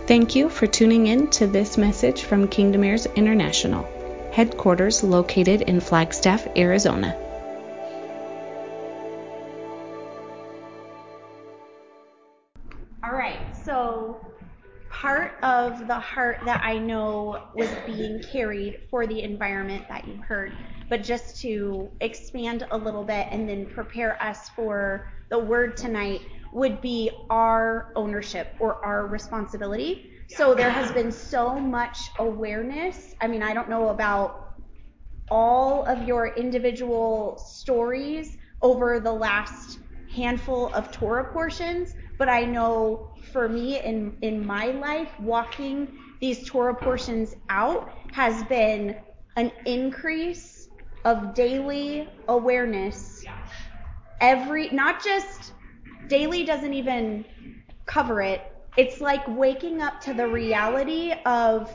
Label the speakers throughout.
Speaker 1: Thank you for tuning in to this message from Kingdom Heirs International, headquarters located in Flagstaff, Arizona.
Speaker 2: All right, so part of the heart that I know was being carried for the environment that you heard, but just to expand a little bit and then prepare us for the word tonight would be our ownership or our responsibility. So there has been so much awareness. I mean, I don't know about all of your individual stories over the last handful of Torah portions, but I know for me in my life, walking these Torah portions out has been an increase of daily awareness. Not just daily doesn't even cover it. It's like waking up to the reality of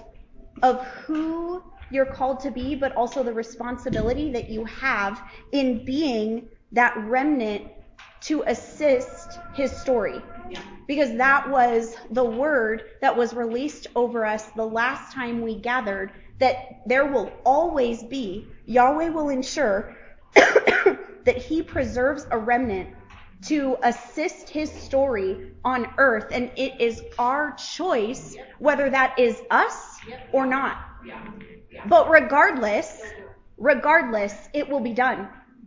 Speaker 2: who you're called to be, but also the responsibility that you have in being that remnant to assist his story. Because that was the word that was released over us the last time we gathered, that there will always be, Yahweh will ensure that he preserves a remnant to assist his story on earth. And it is our choice whether that is us or not. But regardless, it will be done.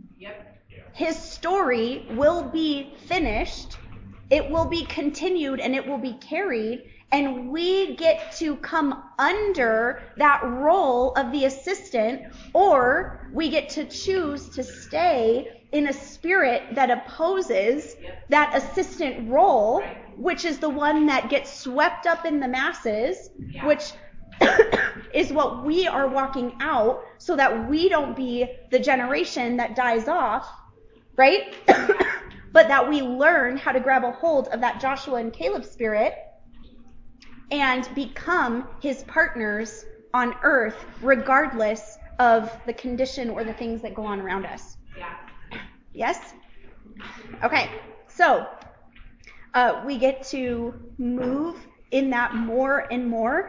Speaker 2: His story will be finished. It will be continued and it will be carried. And we get to come under that role of the assistant, or we get to choose to stay in a spirit that opposes that assistant role, which is the one that gets swept up in the masses, which is what we are walking out so that we don't be the generation that dies off, right? But that we learn how to grab a hold of that Joshua and Caleb spirit and become his partners on earth, regardless of the condition or the things that go on around us. Yes? Okay, so we get to move in that more and more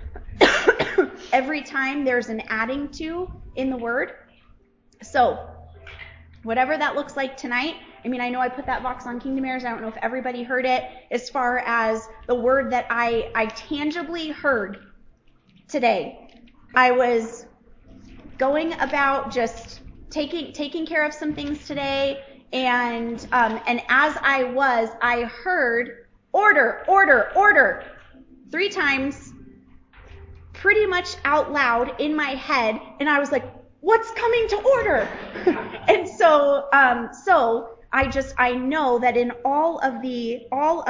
Speaker 2: every time there's an adding to in the word. So whatever that looks like tonight, I mean, I know I put that box on Kingdom Heirs. I don't know if everybody heard it as far as the word that I tangibly heard today. I was going about just taking care of some things today, and as I heard order 3 times, pretty much out loud in my head, and I was like, what's coming to order? And so I know that in all of the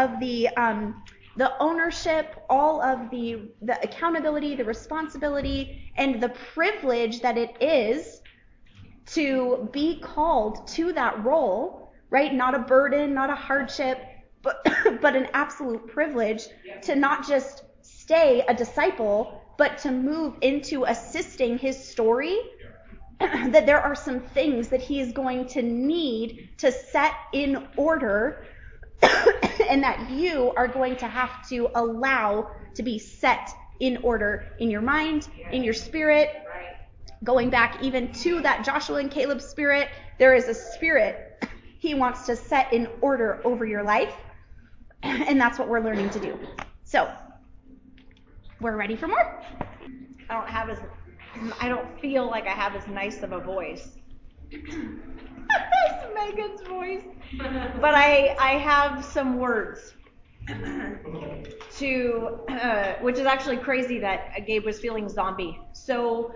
Speaker 2: ownership, all of the accountability, the responsibility, and the privilege that it is to be called to that role, right? Not a burden, not a hardship, but an absolute privilege to not just stay a disciple, but to move into assisting his story. That there are some things that he is going to need to set in order and that you are going to have to allow to be set in order in your mind, in your spirit. Going back even to that Joshua and Caleb spirit, there is a spirit he wants to set in order over your life, and that's what we're learning to do. So, we're ready for more.
Speaker 3: I don't feel like I have as nice of a voice as Megan's voice, but I have some words to, which is actually crazy that Gabe was feeling zombie. So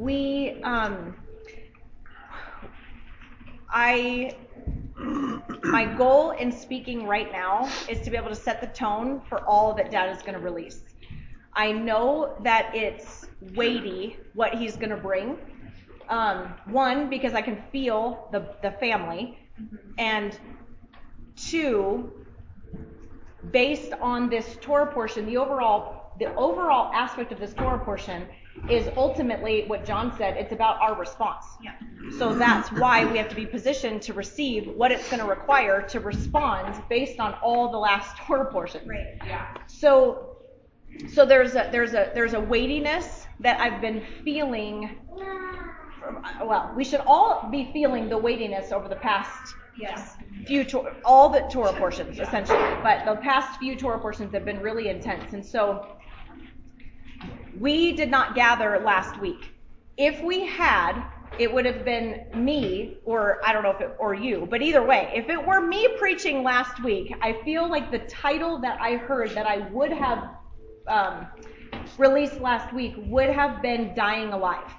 Speaker 3: my goal in speaking right now is to be able to set the tone for all that Dad is going to release. I know that it's weighty what he's going to bring. 1, because I can feel the family, and 2, based on this Torah portion, the overall aspect of this Torah portion is ultimately what John said. It's about our response. Yeah. So that's why we have to be positioned to receive what it's going to require to respond based on all the last Torah portions.
Speaker 2: Right.
Speaker 3: Yeah. So So there's a weightiness that I've been feeling. Well, we should all be feeling the weightiness over the past all the Torah portions, essentially. But the past few Torah portions have been really intense. And so we did not gather last week. If we had, it would have been me, or I don't know if it, or you, but either way, if it were me preaching last week, I feel like the title that I heard that I would have released last week would have been Dying Alive.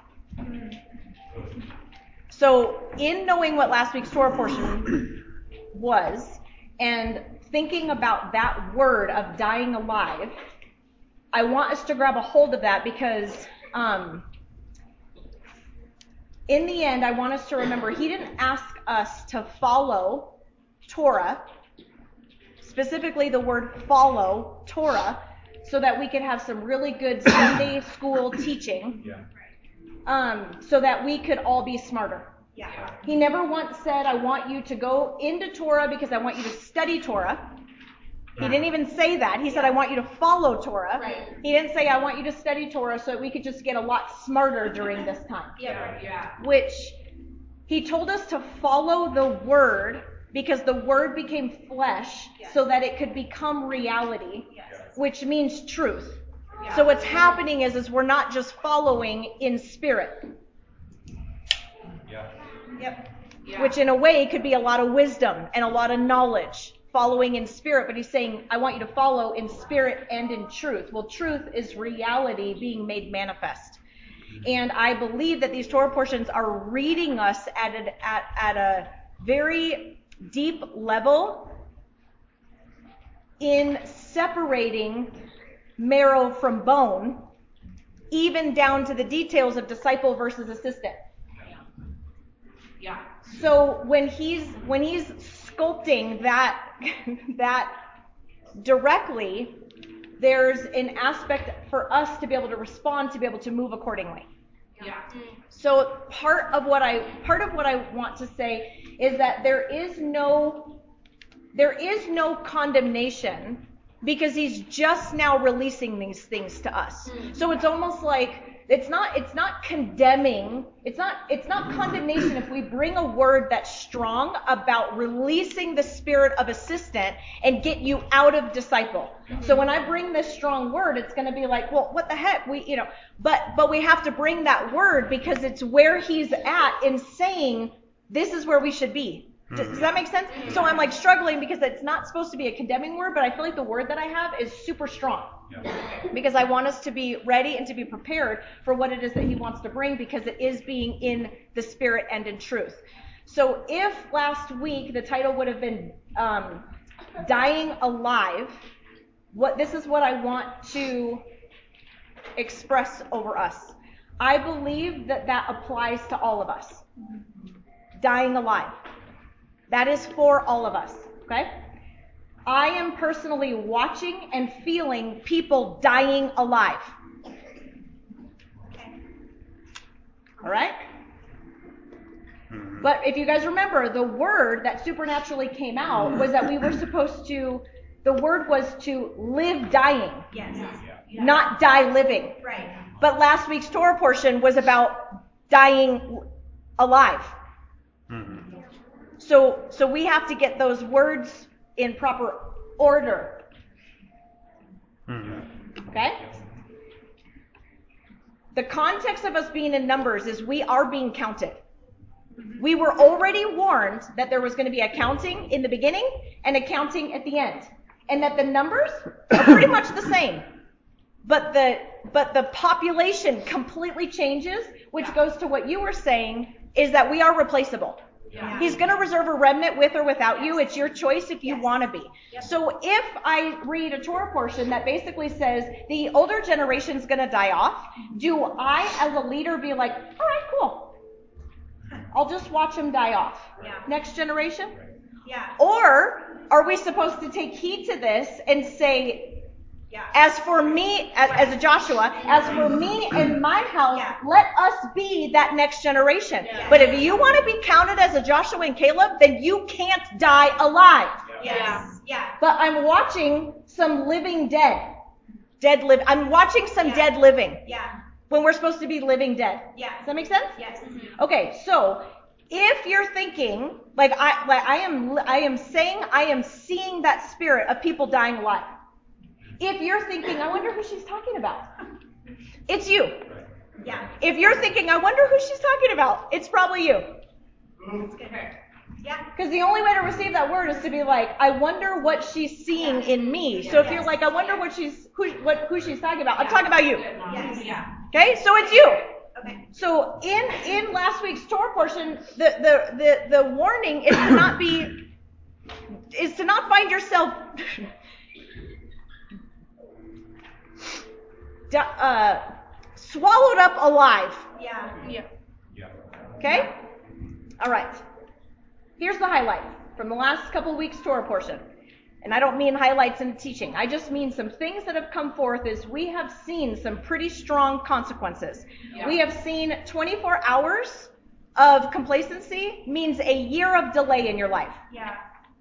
Speaker 3: So in knowing what last week's Torah portion was, and thinking about that word of dying alive, I want us to grab a hold of that because in the end, I want us to remember he didn't ask us to follow Torah, specifically the word follow Torah, so that we could have some really good Sunday school teaching, so that we could all be smarter. He never once said, I want you to go into Torah because I want you to study Torah. He didn't even say that. He said, I want you to follow Torah. Right. He didn't say, I want you to study Torah so that we could just get a lot smarter during this time. Which he told us to follow the word because the word became flesh so that it could become reality, which means truth. So what's happening is we're not just following in spirit. Which in a way could be a lot of wisdom and a lot of knowledge, following in spirit, but he's saying, I want you to follow in spirit and in truth. Well, truth is reality being made manifest. And I believe that these Torah portions are reading us at a very deep level in separating marrow from bone, even down to the details of disciple versus assistant. So when he's sculpting that directly, there's an aspect for us to be able to respond, to be able to move accordingly. So part of what I want to say is that there is no condemnation because he's just now releasing these things to us. So it's almost like it's not condemning, it's not condemnation if we bring a word that's strong about releasing the spirit of assistant and get you out of disciple. So when I bring this strong word, it's going to be like, well, what the heck? But we have to bring that word because it's where he's at in saying this is where we should be. Does that make sense? So I'm like struggling because it's not supposed to be a condemning word, but I feel like the word that I have is super strong. Because I want us to be ready and to be prepared for what it is that he wants to bring because it is being in the spirit and in truth. So if last week the title would have been Dying Alive, this is what I want to express over us. I believe that applies to all of us. Dying alive. That is for all of us, okay? I am personally watching and feeling people dying alive. All right? But if you guys remember, the word that supernaturally came out was that we were supposed to, the word was to live dying, not die living. Right. But last week's Torah portion was about dying alive. So we have to get those words in proper order. Okay? The context of us being in Numbers is we are being counted. We were already warned that there was going to be a counting in the beginning and a counting at the end. And that the numbers are pretty much the same. But the population completely changes, which goes to what you were saying, is that we are replaceable. He's going to reserve a remnant with or without you. It's your choice if you want to be. So if I read a Torah portion that basically says the older generation's going to die off, do I as a leader be like, all right, cool. I'll just watch him die off. Next generation? Or are we supposed to take heed to this and say, as for me, as a Joshua, as for me and my house, let us be that next generation. But if you want to be counted as a Joshua and Caleb, then you can't die alive. But I'm watching some living dead. Dead live. I'm watching some dead living.
Speaker 2: Yeah.
Speaker 3: When we're supposed to be living dead.
Speaker 2: Yeah.
Speaker 3: Does that make sense?
Speaker 2: Yes.
Speaker 3: Okay, so if you're thinking, I am saying I am seeing that spirit of people dying alive. If you're thinking, I wonder who she's talking about, it's you.
Speaker 2: Yeah.
Speaker 3: If you're thinking, I wonder who she's talking about, it's probably you.
Speaker 2: That's good. Yeah.
Speaker 3: Because the only way to receive that word is to be like, I wonder what she's seeing in me. So if you're like, I wonder who she's talking about, I'm talking about you.
Speaker 2: Yes. Yeah.
Speaker 3: Okay, so it's you.
Speaker 2: Okay.
Speaker 3: So in last week's Torah portion, the warning is to not find yourself swallowed up alive.
Speaker 2: Yeah.
Speaker 3: Okay? All right. Here's the highlights from the last couple weeks Torah portion. And I don't mean highlights in teaching. I just mean some things that have come forth is we have seen some pretty strong consequences. Yeah. We have seen 24 hours of complacency means a year of delay in your life.
Speaker 2: Yeah.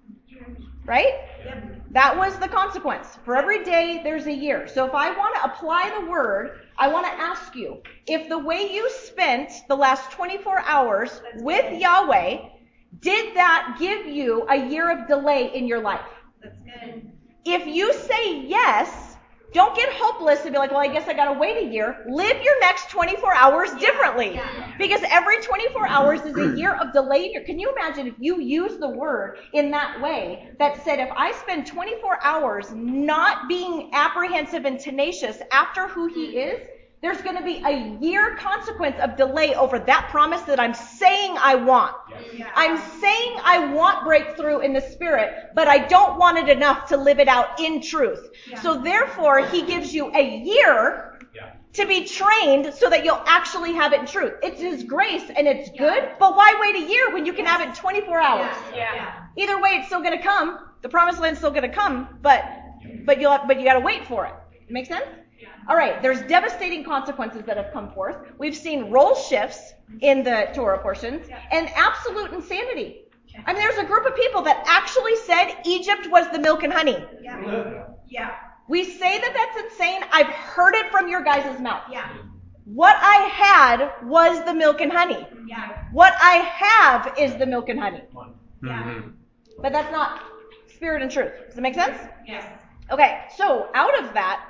Speaker 3: Right?
Speaker 2: Yep.
Speaker 3: That was the consequence. For every day, there's a year. So if I want to apply the word, I want to ask you, if the way you spent the last 24 hours with Yahweh, did that give you a year of delay in your life?
Speaker 2: That's good.
Speaker 3: If you say yes, don't get hopeless and be like, well, I guess I got to wait a year. Live your next 24 hours differently.
Speaker 2: Yeah.
Speaker 3: Because every 24 hours is a year of delay. Can you imagine if you use the word in that way that said, if I spend 24 hours not being apprehensive and tenacious after who he is, there's going to be a year consequence of delay over that promise that I'm saying I want.
Speaker 2: Yeah.
Speaker 3: I'm saying I want breakthrough in the spirit, but I don't want it enough to live it out in truth.
Speaker 2: Yeah.
Speaker 3: So therefore, he gives you a year to be trained so that you'll actually have it in truth. It's his grace and it's good, but why wait a year when you can have it in 24 hours?
Speaker 2: Yeah.
Speaker 3: Either way, it's still going to come. The promised land's still going to come, but you got to wait for it. Make sense? All right, there's devastating consequences that have come forth. We've seen role shifts in the Torah portions and absolute insanity. I mean, there's a group of people that actually said Egypt was the milk and honey.
Speaker 2: Yeah.
Speaker 3: We say that that's insane. I've heard it from your guys' mouth.
Speaker 2: Yeah.
Speaker 3: What I had was the milk and honey.
Speaker 2: Yeah.
Speaker 3: What I have is the milk and honey.
Speaker 2: Yeah.
Speaker 3: But that's not spirit and truth. Does that make sense?
Speaker 2: Yes.
Speaker 3: Okay, so out of that,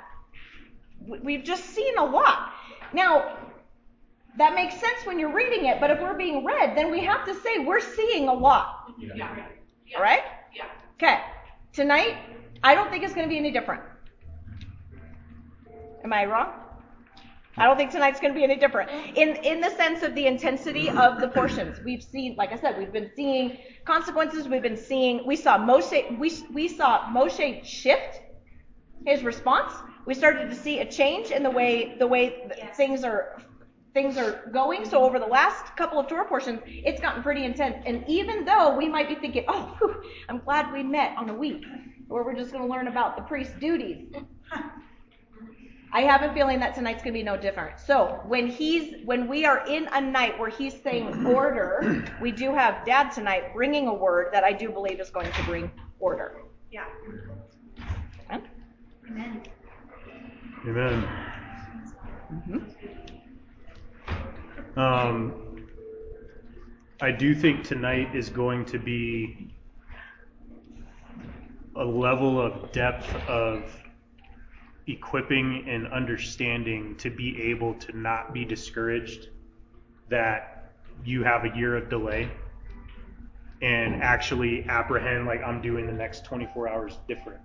Speaker 3: we've just seen a lot. Now, that makes sense when you're reading it, but if we're being read, then we have to say we're seeing a lot.
Speaker 2: Yeah.
Speaker 3: All right?
Speaker 2: Yeah.
Speaker 3: Okay. Tonight, I don't think it's going to be any different. Am I wrong? I don't think tonight's going to be any different. In the sense of the intensity of the portions. We've seen, like I said, we've been seeing consequences. We saw Moshe shift his response. We started to see a change in the way things are going. So over the last couple of Torah portions, it's gotten pretty intense. And even though we might be thinking, oh, whew, I'm glad we met on a week where we're just going to learn about the priest's duties, I have a feeling that tonight's going to be no different. So when we are in a night where he's saying order, we do have Dad tonight bringing a word that I do believe is going to bring order.
Speaker 2: Yeah.
Speaker 3: Okay?
Speaker 2: Amen.
Speaker 4: Amen. I do think tonight is going to be a level of depth of equipping and understanding to be able to not be discouraged that you have a year of delay and actually apprehend like I'm doing the next 24 hours different.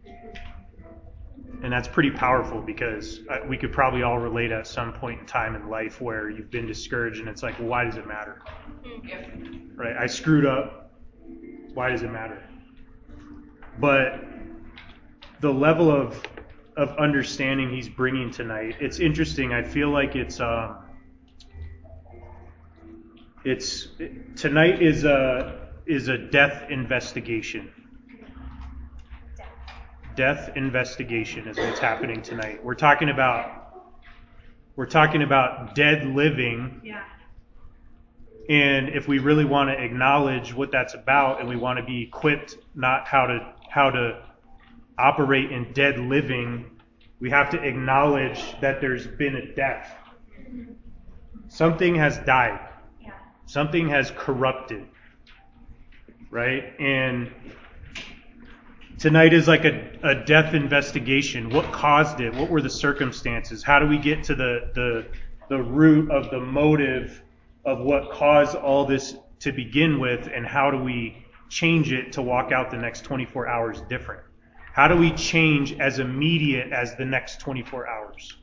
Speaker 4: And that's pretty powerful because we could probably all relate at some point in time in life where you've been discouraged and it's like, well, why does it matter? Right? I screwed up. Why does it matter? But the level of understanding he's bringing tonight, it's interesting. I feel like tonight is a death investigation. Death investigation is what's happening tonight. We're talking about dead living.
Speaker 2: Yeah.
Speaker 4: And if we really want to acknowledge what that's about and we want to be equipped not how to operate in dead living, We have to acknowledge that there's been a death. Something has died. Something has corrupted. Right? And tonight is like a death investigation. What caused it? What were the circumstances? How do we get to the root of the motive of what caused all this to begin with, and how do we change it to walk out the next 24 hours different? How do we change as immediate as the next 24 hours?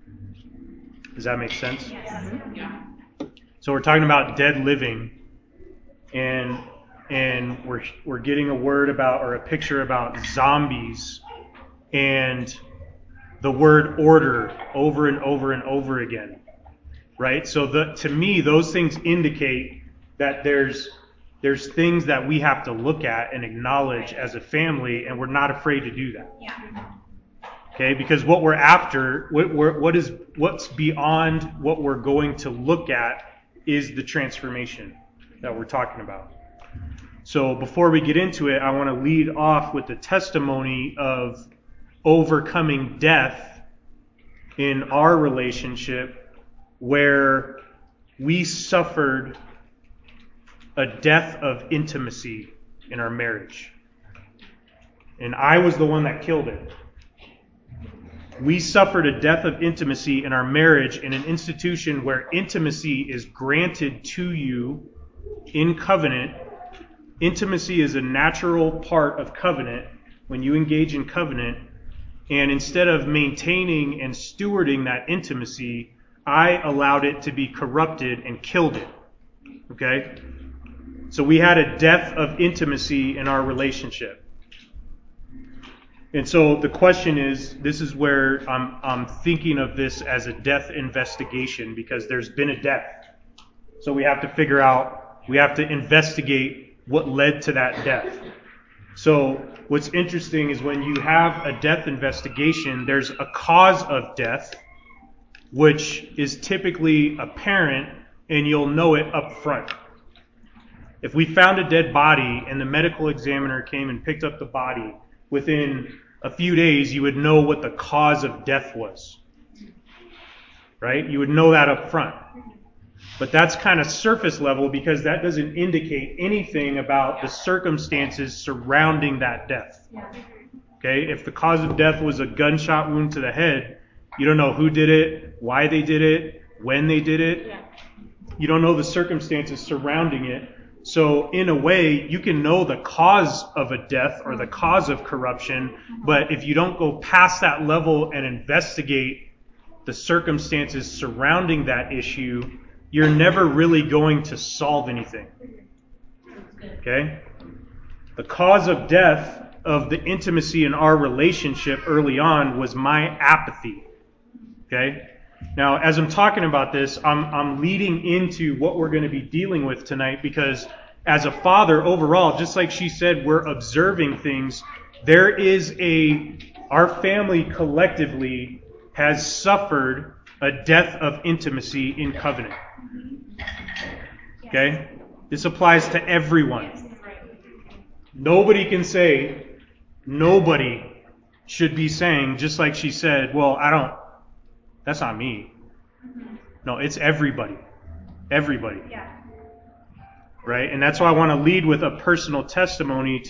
Speaker 4: Does that make sense?
Speaker 2: Yes.
Speaker 3: Yeah.
Speaker 4: So we're talking about dead living, and we're getting a word about, or a picture about, zombies, and the word order over and over and over again, right? So to me, those things indicate that there's things that we have to look at and acknowledge as a family, and we're not afraid to do that.
Speaker 2: Yeah.
Speaker 4: Okay, because what we're after, what's beyond what we're going to look at, is the transformation that we're talking about. So before we get into it, I want to lead off with the testimony of overcoming death in our relationship, where we suffered a death of intimacy in our marriage. And I was the one that killed it. We suffered a death of intimacy in our marriage in an institution where intimacy is granted to you in covenant. Intimacy is a natural part of covenant when you engage in covenant. And instead of maintaining and stewarding that intimacy, I allowed it to be corrupted and killed it. Okay? So we had a death of intimacy in our relationship. And so the question is, this is where I'm thinking of this as a death investigation, because there's been a death. So we have to figure out, we have to investigate what led to that death. So what's interesting is when you have a death investigation, there's a cause of death, which is typically apparent, and you'll know it up front. If we found a dead body and the medical examiner came and picked up the body, within a few days you would know what the cause of death was. Right? You would know that up front. But that's kind of surface level, because that doesn't indicate anything about the circumstances surrounding that death. Okay? If the cause of death was a gunshot wound to the head, you don't know who did it, why they did it, when they did it. You don't know the circumstances surrounding it. So in a way, you can know the cause of a death or the cause of corruption, but if you don't go past that level and investigate the circumstances surrounding that issue, you're never really going to solve anything. Okay? The cause of death of the intimacy in our relationship early on was my apathy. Okay? Now, as I'm talking about this, I'm leading into what we're going to be dealing with tonight, because as a father overall, just like she said, we're observing things. Our family collectively has suffered a death of intimacy in covenant. Okay? This applies to everyone. Nobody should be saying, just like she said, well, that's not me. No, it's everybody. Everybody.
Speaker 2: Yeah.
Speaker 4: Right? And that's why I want to lead with a personal testimony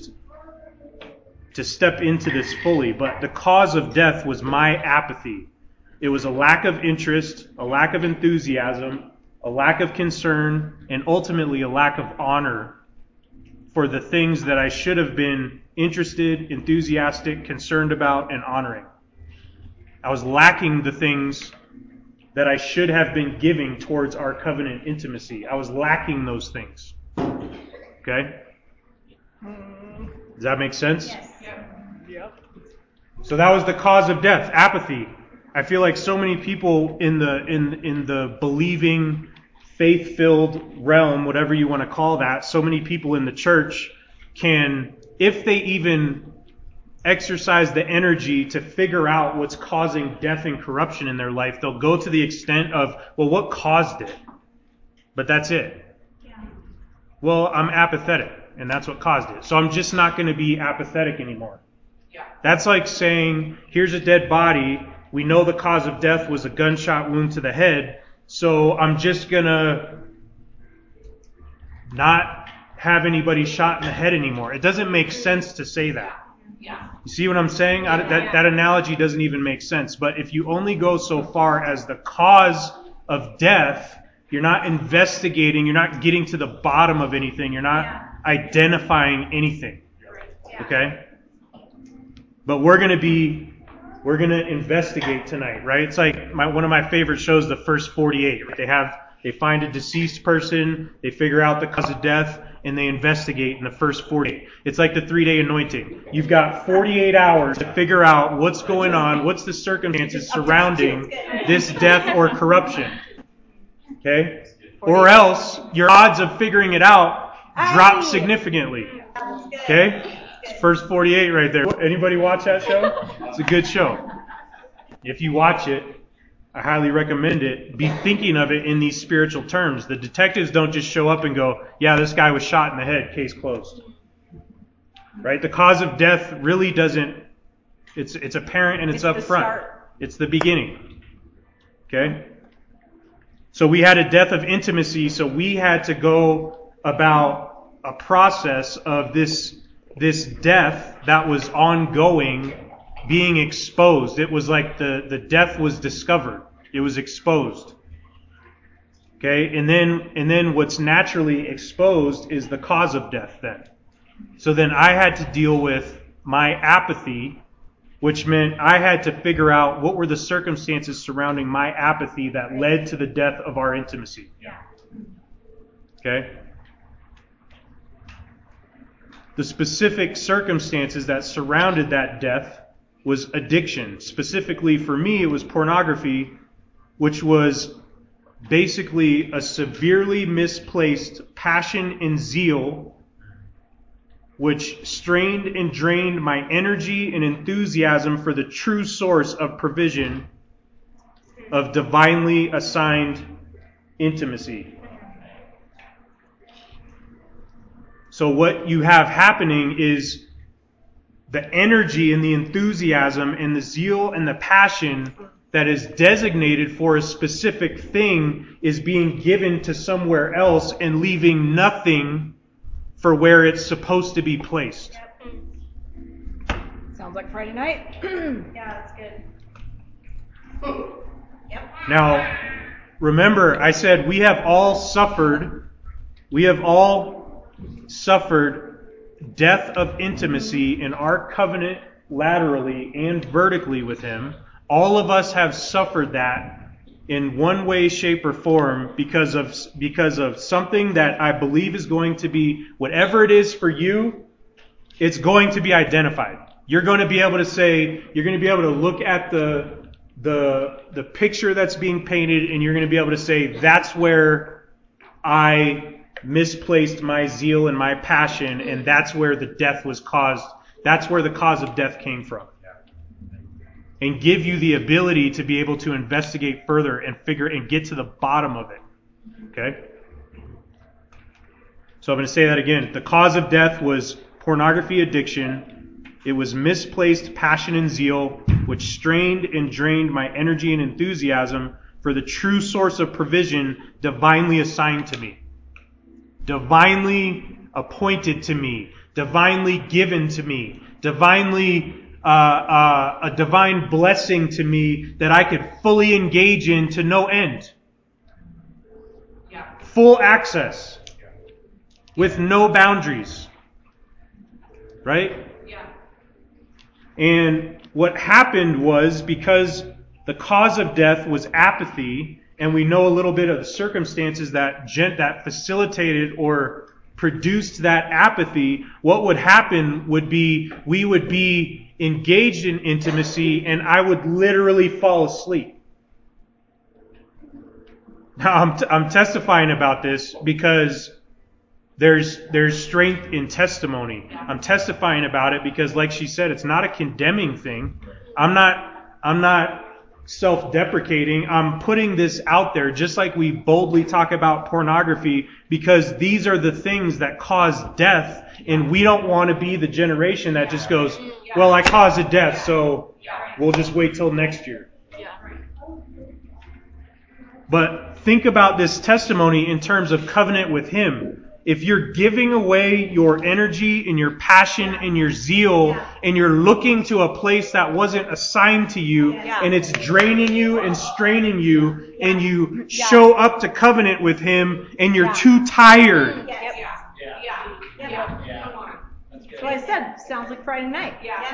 Speaker 4: to step into this fully. But the cause of death was my apathy. It was a lack of interest, a lack of enthusiasm, a lack of concern, and ultimately a lack of honor for the things that I should have been interested, enthusiastic, concerned about, and honoring. I was lacking the things that I should have been giving towards our covenant intimacy. I was lacking those things. Okay? Does that make sense?
Speaker 2: Yes.
Speaker 3: Yep.
Speaker 4: So that was the cause of death, apathy. I feel like so many people in the believing, faith-filled realm, whatever you want to call that, so many people in the church can, if they even exercise the energy to figure out what's causing death and corruption in their life, they'll go to the extent of, well, what caused it? But that's it.
Speaker 2: Yeah.
Speaker 4: Well, I'm apathetic, and that's what caused it. So I'm just not going to be apathetic anymore. That's like saying, here's a dead body. We know the cause of death was a gunshot wound to the head, so I'm just going to not have anybody shot in the head anymore. It doesn't make sense to say that. You see what I'm saying? That analogy doesn't even make sense. But if you only go so far as the cause of death, you're not investigating, you're not getting to the bottom of anything, you're not identifying anything. Okay? But we're going to investigate tonight, right? It's like one of my favorite shows, The First 48. Right? They find a deceased person, they figure out the cause of death, and they investigate in the first 48. It's like the 3-day anointing. You've got 48 hours to figure out what's going on, what's the circumstances surrounding this death or corruption. Okay? Or else your odds of figuring it out drop significantly. Okay? It's First 48 right there. Anybody watch that show? It's a good show. If you watch it, I highly recommend it. Be thinking of it in these spiritual terms. The detectives don't just show up and go, yeah, this guy was shot in the head, case closed. Right? The cause of death really doesn't, it's apparent and it's up front. It's the beginning. Okay? So we had a death of intimacy, so we had to go about a process of this death that was ongoing being exposed. It was like the death was discovered. It was exposed. Okay? And then what's naturally exposed is the cause of death then. So then I had to deal with my apathy, which meant I had to figure out what were the circumstances surrounding my apathy that led to the death of our intimacy. Okay? The specific circumstances that surrounded that death was addiction. Specifically for me, it was pornography, which was basically a severely misplaced passion and zeal, which strained and drained my energy and enthusiasm for the true source of provision of divinely assigned intimacy. So what you have happening is the energy and the enthusiasm and the zeal and the passion that is designated for a specific thing is being given to somewhere else and leaving nothing for where it's supposed to be placed.
Speaker 3: Sounds like Friday night.
Speaker 2: Yeah, that's good.
Speaker 4: Now, remember, I said we have all suffered death of intimacy in our covenant laterally and vertically with Him. All of us have suffered that in one way, shape, or form because of something that I believe is going to be, whatever it is for you, it's going to be identified. You're going to be able to say, you're going to be able to look at the picture that's being painted, and you're going to be able to say, that's where I misplaced my zeal and my passion, and that's where the death was caused. That's where the cause of death came from. And give you the ability to be able to investigate further and figure and get to the bottom of it. Okay? So I'm going to say that again. The cause of death was pornography addiction. It was misplaced passion and zeal, which strained and drained my energy and enthusiasm for the true source of provision divinely assigned to me. Divinely appointed to me. Divinely given to me. Divinely a divine blessing to me that I could fully engage in to no end. Full access. With no boundaries. Right? And what happened was, because the cause of death was apathy, and we know a little bit of the circumstances that facilitated or produced that apathy, what would happen would be we would be engaged in intimacy and I would literally fall asleep. Now I'm testifying about this because there's strength in testimony. I'm testifying about it because, like she said, it's not a condemning thing. I'm not self-deprecating. I'm putting this out there just like we boldly talk about pornography, because these are the things that cause death, and we don't want to be the generation that just goes, well, I caused a death, so we'll just wait till next year. But think about this testimony in terms of covenant with Him. If you're giving away your energy and your passion and your zeal, and you're looking to a place that wasn't assigned to you, and it's draining you and straining you, and you show up to covenant with Him and you're too tired.
Speaker 3: That's what I said. Sounds like Friday night.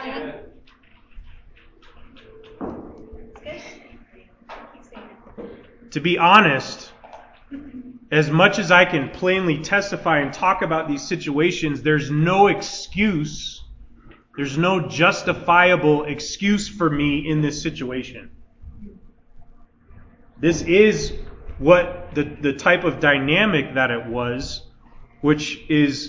Speaker 4: To be honest, as much as I can plainly testify and talk about these situations, there's no excuse, there's no justifiable excuse for me in this situation. This is what the type of dynamic that it was, which is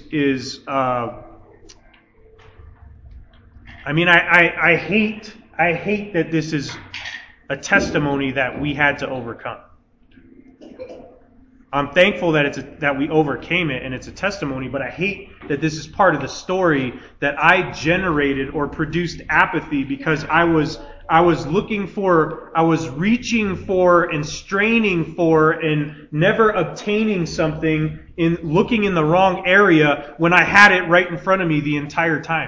Speaker 4: I hate that this is a testimony that we had to overcome. I'm thankful that we overcame it and it's a testimony, but I hate that this is part of the story, that I generated or produced apathy because I was reaching for and straining for and never obtaining something, in looking in the wrong area when I had it right in front of me the entire time.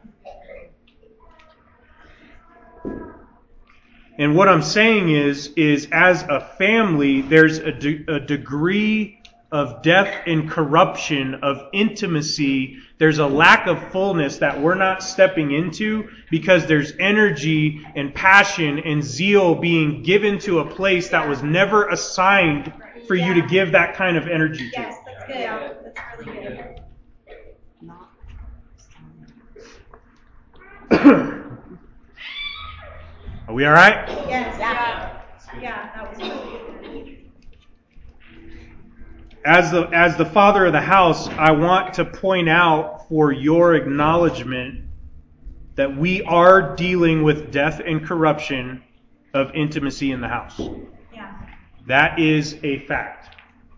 Speaker 4: And what I'm saying is as a family, there's a degree of death and corruption of intimacy. There's a lack of fullness that we're not stepping into because there's energy and passion and zeal being given to a place that was never assigned for you to give that kind of energy to.
Speaker 2: Yes, that's good. That's really good.
Speaker 4: Are we all right?
Speaker 2: Yes. Yeah, that was really good.
Speaker 4: As the father of the house, I want to point out for your acknowledgement that we are dealing with death and corruption of intimacy in the house.
Speaker 2: Yeah.
Speaker 4: That is a fact.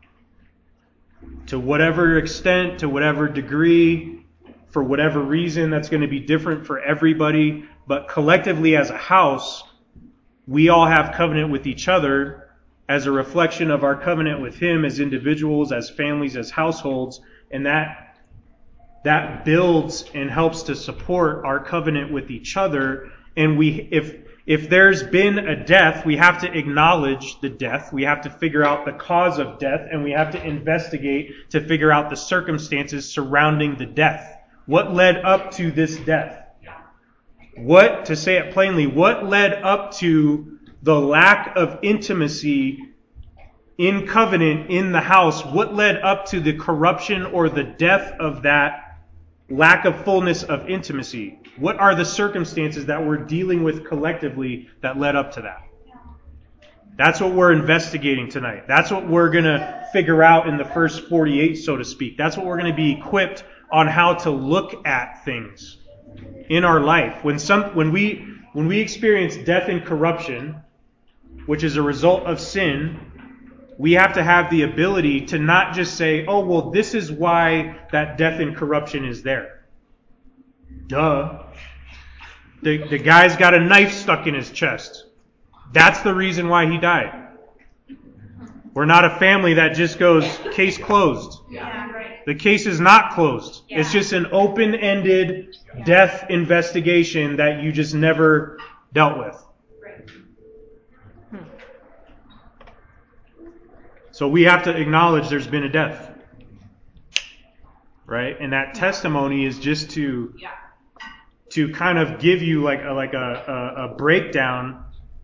Speaker 4: To whatever extent, to whatever degree, for whatever reason, that's going to be different for everybody. But collectively as a house, we all have covenant with each other as a reflection of our covenant with Him as individuals, as families, as households. And that builds and helps to support our covenant with each other. And if there's been a death, we have to acknowledge the death. We have to figure out the cause of death, and we have to investigate to figure out the circumstances surrounding the death. What led up to this death? To say it plainly, what led up to the lack of intimacy in covenant in the house? What led up to the corruption or the death of that lack of fullness of intimacy? What are the circumstances that we're dealing with collectively that led up to that? That's what we're investigating tonight. That's what we're going to figure out in the first 48, so to speak. That's what we're going to be equipped on how to look at things in our life. When we experience death and corruption, which is a result of sin, we have to have the ability to not just say, oh, well, this is why that death and corruption is there. Duh. The guy's got a knife stuck in his chest. That's the reason why he died. We're not a family that just goes, case closed.
Speaker 2: Yeah, right.
Speaker 4: The case is not closed. Yeah. It's just an open-ended death investigation that you just never dealt with.
Speaker 2: Right.
Speaker 4: So we have to acknowledge there's been a death. Right? And that testimony is just to kind of give you like a breakdown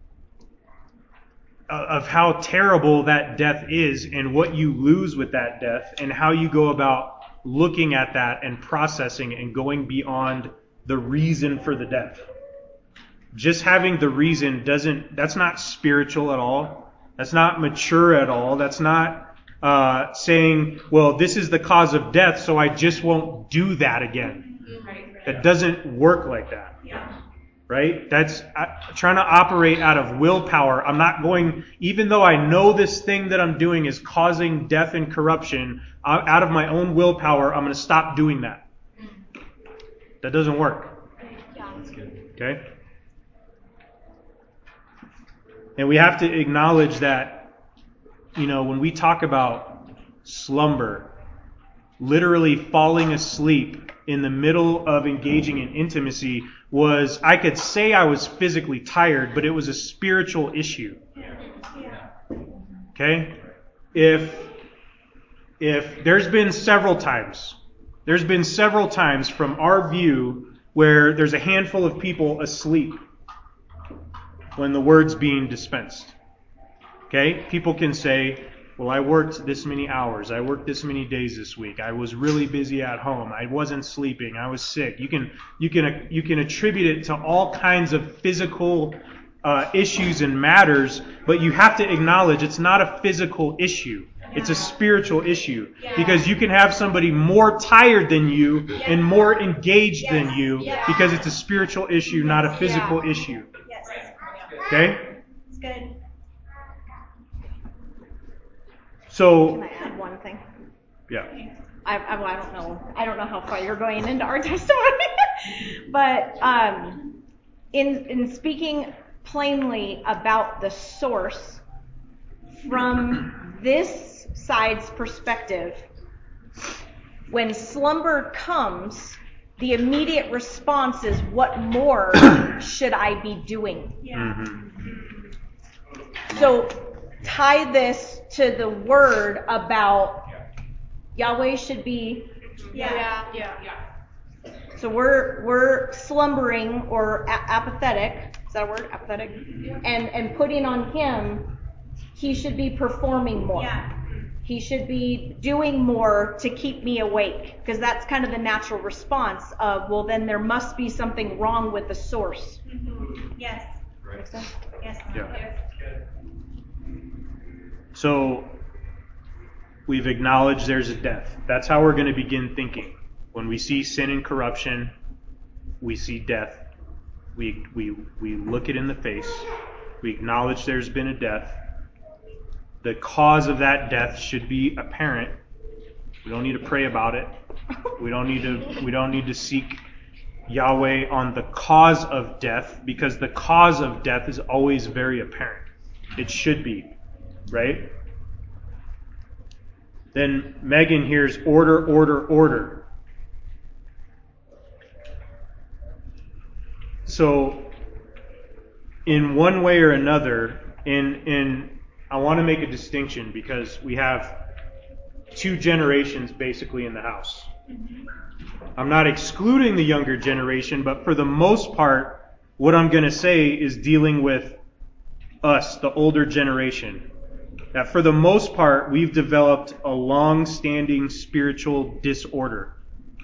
Speaker 4: of how terrible that death is and what you lose with that death and how you go about looking at that and processing and going beyond the reason for the death. Just having the reason that's not spiritual at all. That's not mature at all. That's not saying, well, this is the cause of death, so I just won't do that again. That doesn't work like that.
Speaker 2: Yeah.
Speaker 4: right? That's trying to operate out of willpower. I'm not going, even though I know this thing that I'm doing is causing death and corruption, out of my own willpower, I'm going to stop doing that. That doesn't work. Okay? And we have to acknowledge that, when we talk about slumber, literally falling asleep in the middle of engaging in intimacy was, I could say I was physically tired, but it was a spiritual issue. Okay? If there's been several times from our view where there's a handful of people asleep when the word's being dispensed. Okay? People can say, well, I worked this many hours. I worked this many days this week. I was really busy at home. I wasn't sleeping. I was sick. You can attribute it to all kinds of physical issues and matters, but you have to acknowledge it's not a physical issue. It's a spiritual issue. Because you can have somebody more tired than you and more engaged than you because it's a spiritual issue, not a physical issue. Okay?
Speaker 2: It's good.
Speaker 4: So,
Speaker 3: Can I add one thing?
Speaker 4: yeah.
Speaker 3: I don't know how far you're going into our testimony, but in speaking plainly about the source from this side's perspective, when slumber comes, the immediate response is, what more should I be doing? So tie this to the word about Yahweh should be. So we're slumbering or apathetic. Is that a word? Apathetic. And putting on him, he should be performing more. He should be doing more to keep me awake, because that's kind of the natural response of, well, then there must be something wrong with the source.
Speaker 2: Yes.
Speaker 3: Make sense?
Speaker 2: Yes.
Speaker 4: Yeah. So we've acknowledged there's a death. That's how we're going to begin thinking. When we see sin and corruption, we see death. We look it in the face. We acknowledge there's been a death. The cause of that death should be apparent. We don't need to pray about it. We don't need to seek Yahweh on the cause of death, because the cause of death is always very apparent. It should be, right? Then Megan hears order, order, order. So, in one way or another, I want to make a distinction, because we have two generations basically in the house. I'm not excluding the younger generation, but for the most part, what I'm going to say is dealing with us, the older generation. That for the most part, we've developed a long-standing spiritual disorder.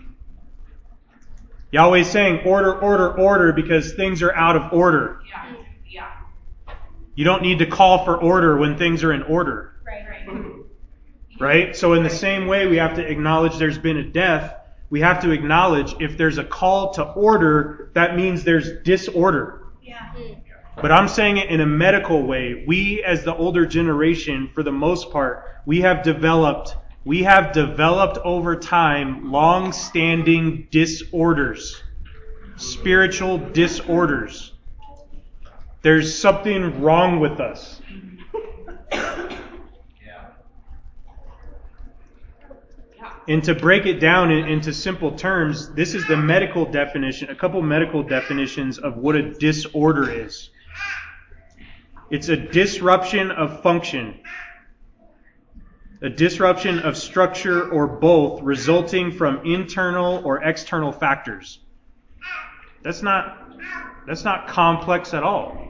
Speaker 4: Yahweh's saying order, order, order, because things are out of order. You don't need to call for order when things are in order. Right? So in the same way, we have to acknowledge there's been a death. We have to acknowledge if there's a call to order, that means there's disorder. But I'm saying it in a medical way. We, as the older generation, for the most part, we have developed over time long-standing disorders, spiritual disorders. There's something wrong with us. And to break it down into simple terms, this is the medical definition, a couple medical definitions of what a disorder is. It's a disruption of function, a disruption of structure, or both, resulting from internal or external factors. That's not complex at all.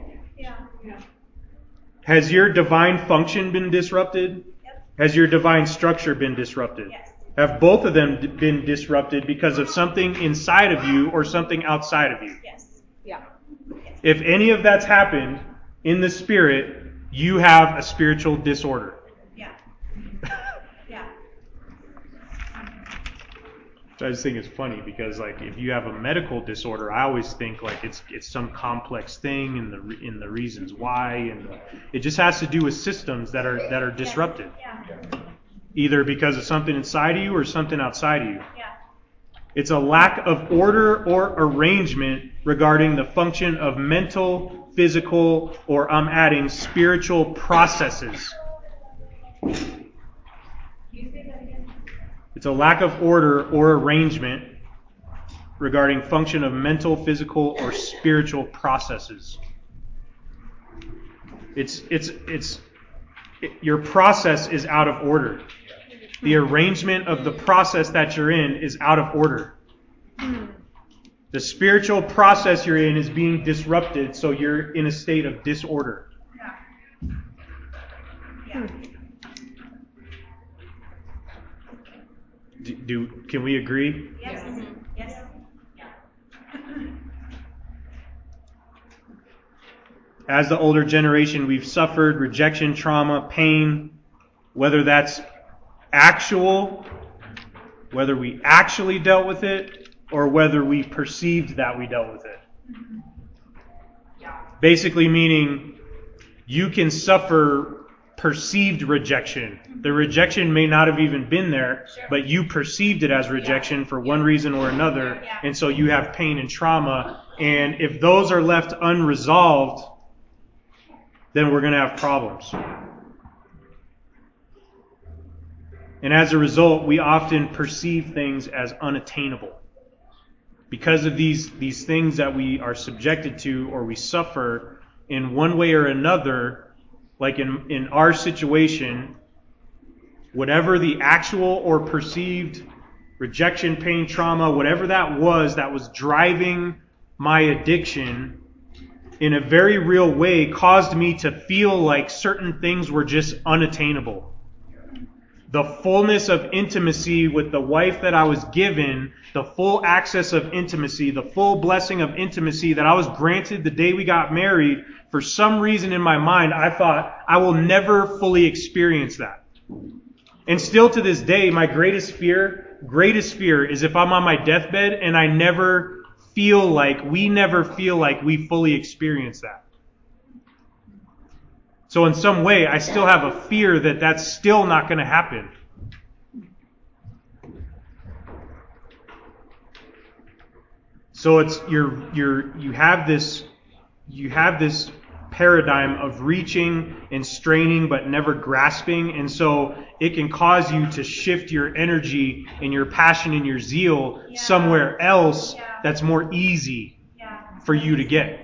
Speaker 4: Has your divine function been disrupted? Has your divine structure been disrupted? Have both of them been disrupted because of something inside of you or something outside of you? If any of that's happened in the spirit, you have a spiritual disorder. I just think it's funny because like if you have a medical disorder, I always think like it's some complex thing in the reasons why, and it just has to do with systems that are disrupted, either because of something inside of you or something outside of you. It's a lack of order or arrangement regarding the function of mental, physical, or I'm adding spiritual processes. It's a lack of order or arrangement regarding function of mental, physical, or spiritual processes. Your process is out of order. The arrangement of the process that you're in is out of order. The spiritual process you're in is being disrupted, so you're in a state of disorder. Can we agree?
Speaker 2: Yes. Yes.
Speaker 4: As the older generation, we've suffered rejection, trauma, pain, whether that's actual, whether we actually dealt with it, or whether we perceived that we dealt with it. Basically meaning you can suffer perceived rejection. The rejection may not have even been there, but you perceived it as rejection for one reason or another, and so you have pain and trauma. And if those are left unresolved, then we're going to have problems. And as a result, we often perceive things as unattainable. Because of these things that we are subjected to or we suffer in one way or another, like in our situation, whatever the actual or perceived rejection, pain, trauma, whatever that was driving my addiction in a very real way caused me to feel like certain things were just unattainable. The fullness of intimacy with the wife that I was given, the full access of intimacy, the full blessing of intimacy that I was granted the day we got married, for some reason in my mind, I thought I will never fully experience that. And still to this day, my greatest fear is if I'm on my deathbed and we never feel like we fully experience that. So in some way, I still have a fear that that's still not going to happen. So it's you have this paradigm of reaching and straining but never grasping, and so it can cause you to shift your energy and your passion and your zeal somewhere else that's more easy for you to get.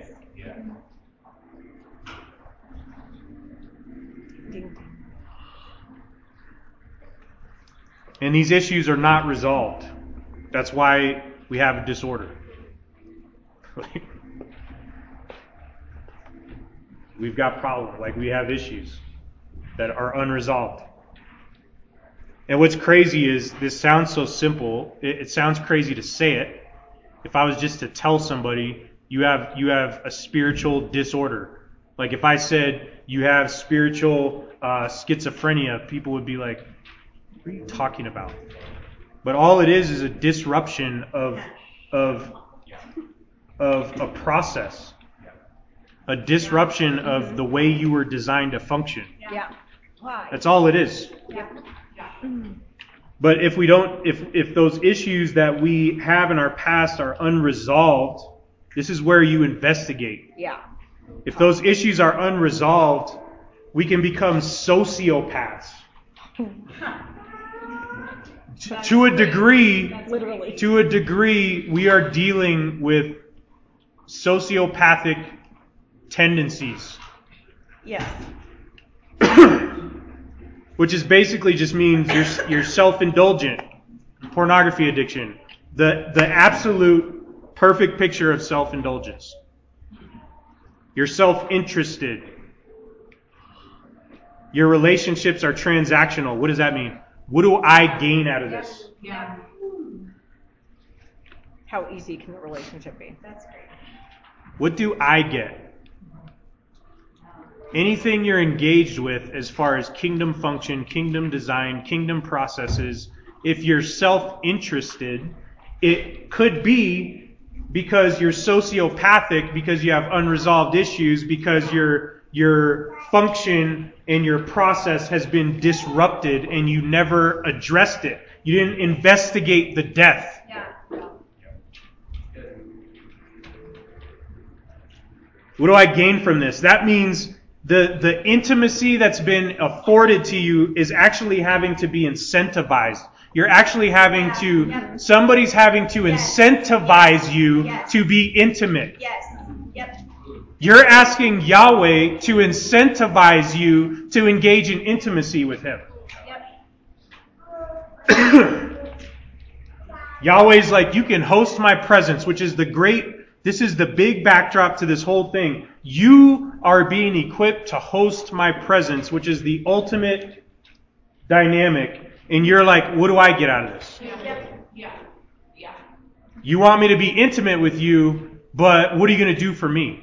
Speaker 4: And these issues are not resolved. That's why we have a disorder. We've got problems, like we have issues that are unresolved. And what's crazy is this sounds so simple. It sounds crazy to say it. If I was just to tell somebody you have a spiritual disorder, like if I said you have spiritual schizophrenia, people would be like, "What are you talking about?" But all it is a disruption of a process, a disruption of the way you were designed to function.
Speaker 3: Yeah.
Speaker 4: That's all it is. But if those issues that we have in our past are unresolved, this is where you investigate.
Speaker 3: Yeah.
Speaker 4: If those issues are unresolved, we can become sociopaths. To a degree, we are dealing with sociopathic tendencies.
Speaker 3: Yes.
Speaker 4: Which is basically just means you're self-indulgent. Pornography addiction. The absolute perfect picture of self-indulgence. You're self-interested. Your relationships are transactional. What does that mean? What do I gain out of this?
Speaker 2: Yeah.
Speaker 3: How easy can the relationship be?
Speaker 2: That's great.
Speaker 4: What do I get? Anything you're engaged with as far as kingdom function, kingdom design, kingdom processes, if you're self-interested, It could be because you're sociopathic, because you have unresolved issues, because your function and your process has been disrupted and you never addressed it. You didn't investigate the death.
Speaker 3: Yeah.
Speaker 4: What do I gain from this? That means the intimacy that's been afforded to you is actually having to be incentivized. You're actually having to, somebody's having to incentivize you to be intimate.
Speaker 3: Yes. Yep.
Speaker 4: You're asking Yahweh to incentivize you to engage in intimacy with Him.
Speaker 3: Yep.
Speaker 4: Yahweh's like, you can host my presence, which is this is the big backdrop to this whole thing. You are being equipped to host my presence, which is the ultimate dynamic. And you're like, what do I get out of this?
Speaker 3: Yeah.
Speaker 4: You want me to be intimate with you, but what are you going to do for me?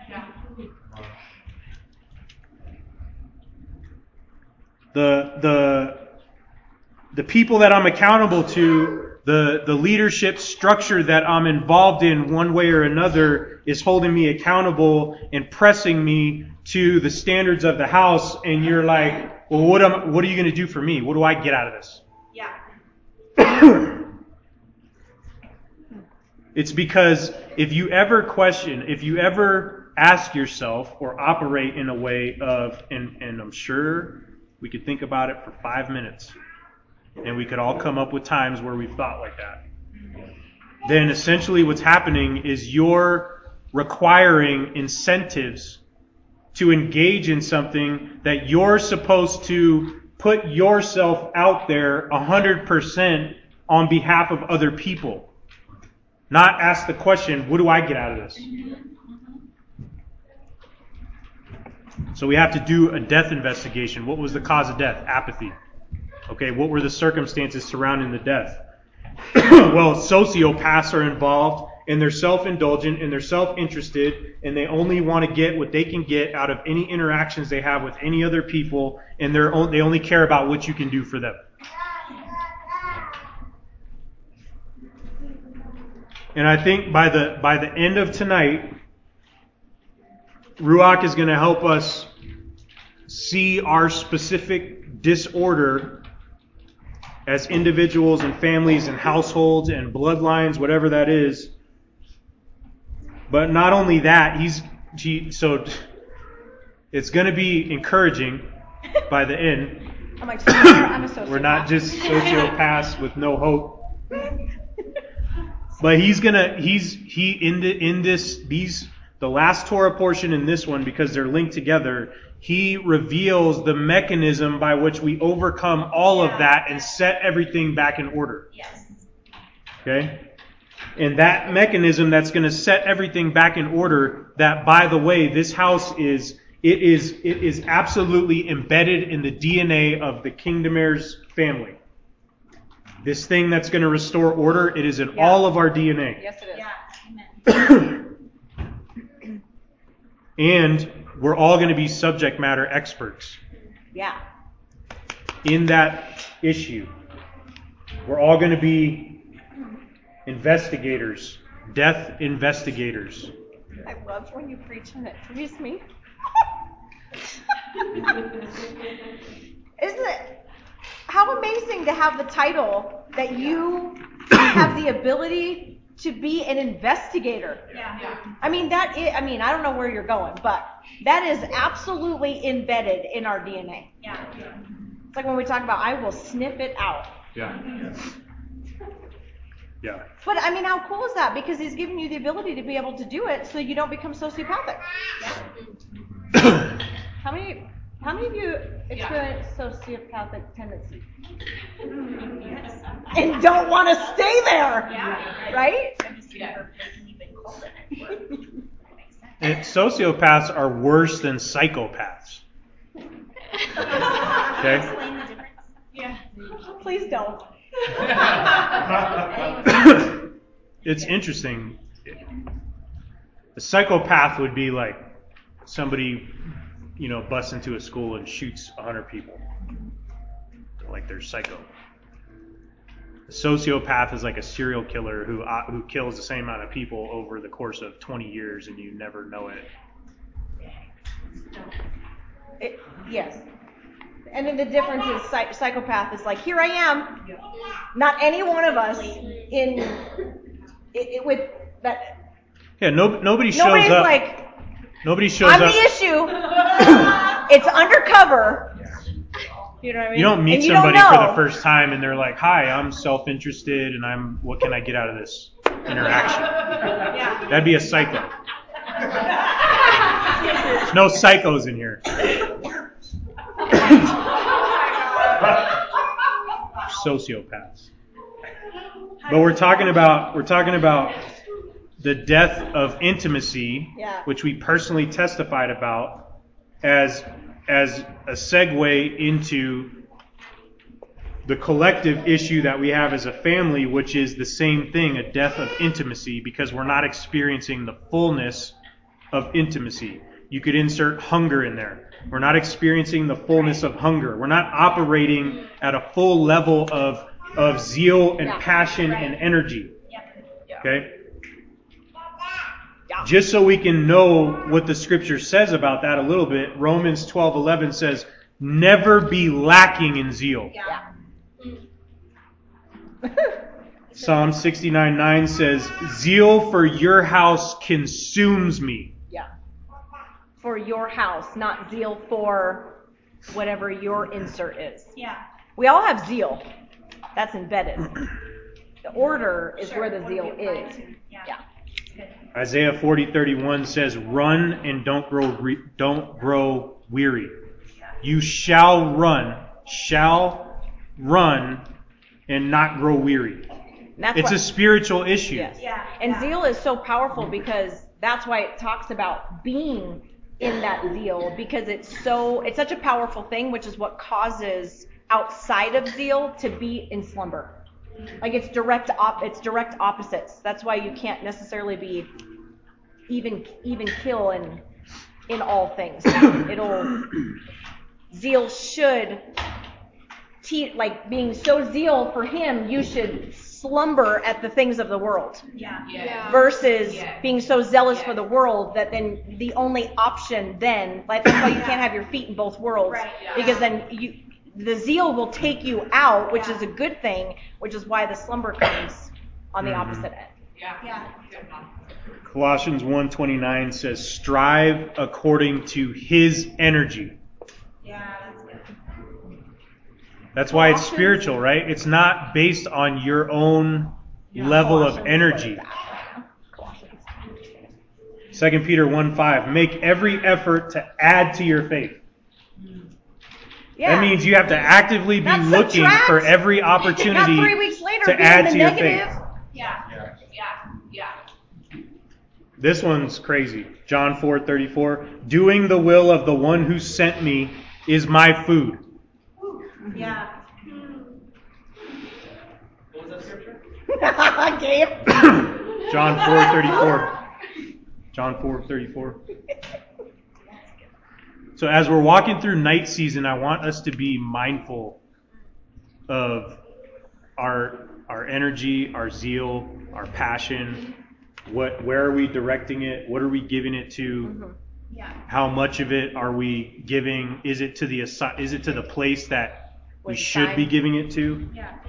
Speaker 4: The people that I'm accountable to, the leadership structure that I'm involved in one way or another is holding me accountable and pressing me to the standards of the house. And you're like, well, what are you going to do for me? What do I get out of this?
Speaker 3: Yeah.
Speaker 4: It's because if you ever ask yourself or operate in a way of, and I'm sure we could think about it for 5 minutes, and we could all come up with times where we've thought like that, then essentially what's happening is you're requiring incentives to engage in something that you're supposed to put yourself out there 100% on behalf of other people. Not ask the question, what do I get out of this? So we have to do a death investigation. What was the cause of death? Apathy. Okay, what were the circumstances surrounding the death? Well, sociopaths are involved, and they're self-indulgent, and they're self-interested, and they only want to get what they can get out of any interactions they have with any other people, and they only care about what you can do for them. And I think by the end of tonight, Ruach is going to help us see our specific disorder as individuals and families and households and bloodlines, whatever that is. But not only that, so it's going to be encouraging by the end.
Speaker 3: I'm like, I'm a sociopath.
Speaker 4: We're not just sociopaths with no hope. But the last Torah portion in this one, because they're linked together, he reveals the mechanism by which we overcome all of that and set everything back in order.
Speaker 3: Yes.
Speaker 4: Okay? And that mechanism that's going to set everything back in order, that, by the way, this house is absolutely embedded in the DNA of the Kingdom Heirs family. This thing that's going to restore order, it is in all of our DNA.
Speaker 3: Yes, it is.
Speaker 2: Yeah. Amen.
Speaker 4: And we're all going to be subject matter experts.
Speaker 3: Yeah.
Speaker 4: In that issue. We're all going to be investigators, death investigators.
Speaker 3: I love when you preach and it frees me. Isn't it? How amazing to have the title that you have the ability to be an investigator.
Speaker 2: Yeah.
Speaker 3: I mean, I don't know where you're going, but that is absolutely embedded in our DNA.
Speaker 2: Yeah.
Speaker 3: It's like when we talk about, I will sniff it out.
Speaker 4: Yeah. Yeah.
Speaker 3: But I mean, how cool is that? Because he's giving you the ability to be able to do it so you don't become sociopathic.
Speaker 2: Yeah.
Speaker 3: How many of you experience sociopathic tendencies? And don't want to stay there.
Speaker 2: Yeah.
Speaker 3: Right?
Speaker 2: I'm just never even called it anymore. That makes sense.
Speaker 4: And sociopaths are worse than psychopaths. Okay?
Speaker 2: Explain the difference.
Speaker 3: Yeah. Please don't.
Speaker 4: It's interesting. A psychopath would be like somebody, busts into a school and shoots 100 people. Like they're psycho. A sociopath is like a serial killer who kills the same amount of people over the course of 20 years and you never know it.
Speaker 3: Yes. And then the difference is psychopath is like, here I am. Not any one of us with that.
Speaker 4: Yeah, nobody shows
Speaker 3: Nobody's
Speaker 4: up.
Speaker 3: like,
Speaker 4: Nobody shows
Speaker 3: I'm
Speaker 4: up.
Speaker 3: the issue. It's undercover. You know what I mean?
Speaker 4: You don't meet
Speaker 3: And you
Speaker 4: somebody
Speaker 3: don't
Speaker 4: for
Speaker 3: know.
Speaker 4: the first time and they're like, "Hi, I'm self-interested and what can I get out of this interaction?" That'd be a psycho. There's no psychos in here. Sociopaths. But we're talking about the death of intimacy, which we personally testified about as a segue into the collective issue that we have as a family, which is the same thing, a death of intimacy, because we're not experiencing the fullness of intimacy. You could insert hunger in there. We're not experiencing the fullness of hunger. We're not operating at a full level of zeal and passion and energy. Okay? Just so we can know what the scripture says about that a little bit, Romans 12:11 says, never be lacking in zeal. Psalm 69:9 says, zeal for your house consumes me.
Speaker 3: Yeah. For your house, not zeal for whatever your insert is.
Speaker 2: Yeah.
Speaker 3: We all have zeal. That's embedded. The order is where the zeal is. Yeah.
Speaker 4: Isaiah 40:31 says, run and don't grow weary. You shall run and not grow weary. It's a spiritual issue.
Speaker 3: Yes. Yeah. And zeal is so powerful because that's why it talks about being in that zeal, because it's such a powerful thing, which is what causes outside of zeal to be in slumber. Like it's direct opposites. That's why you can't necessarily be even kill in all things. Zeal should like being so zeal for him, you should slumber at the things of the world. Versus being so zealous for the world that then the only option then, like that's why you can't have your feet in both worlds. Because then the zeal will take you out, which is a good thing, which is why the slumber comes on the opposite end.
Speaker 4: Colossians 1:29 says, strive according to his energy.
Speaker 2: That's good.
Speaker 4: That's why it's spiritual, right? It's not based on your own level of energy. 2 Peter 1:5, make every effort to add to your faith. That means you have to actively be looking for every opportunity to add to your faith. This one's crazy. John 4:34, doing the will of the one who sent me is my food.
Speaker 2: Yeah.
Speaker 5: What was that scripture?
Speaker 3: Gabe.
Speaker 4: John 4:34. John 4:34. So as we're walking through night season, I want us to be mindful of our energy, our zeal, our passion. Where are we directing it? What are we giving it to? How much of it are we giving? Is it to the place that we should be giving it to?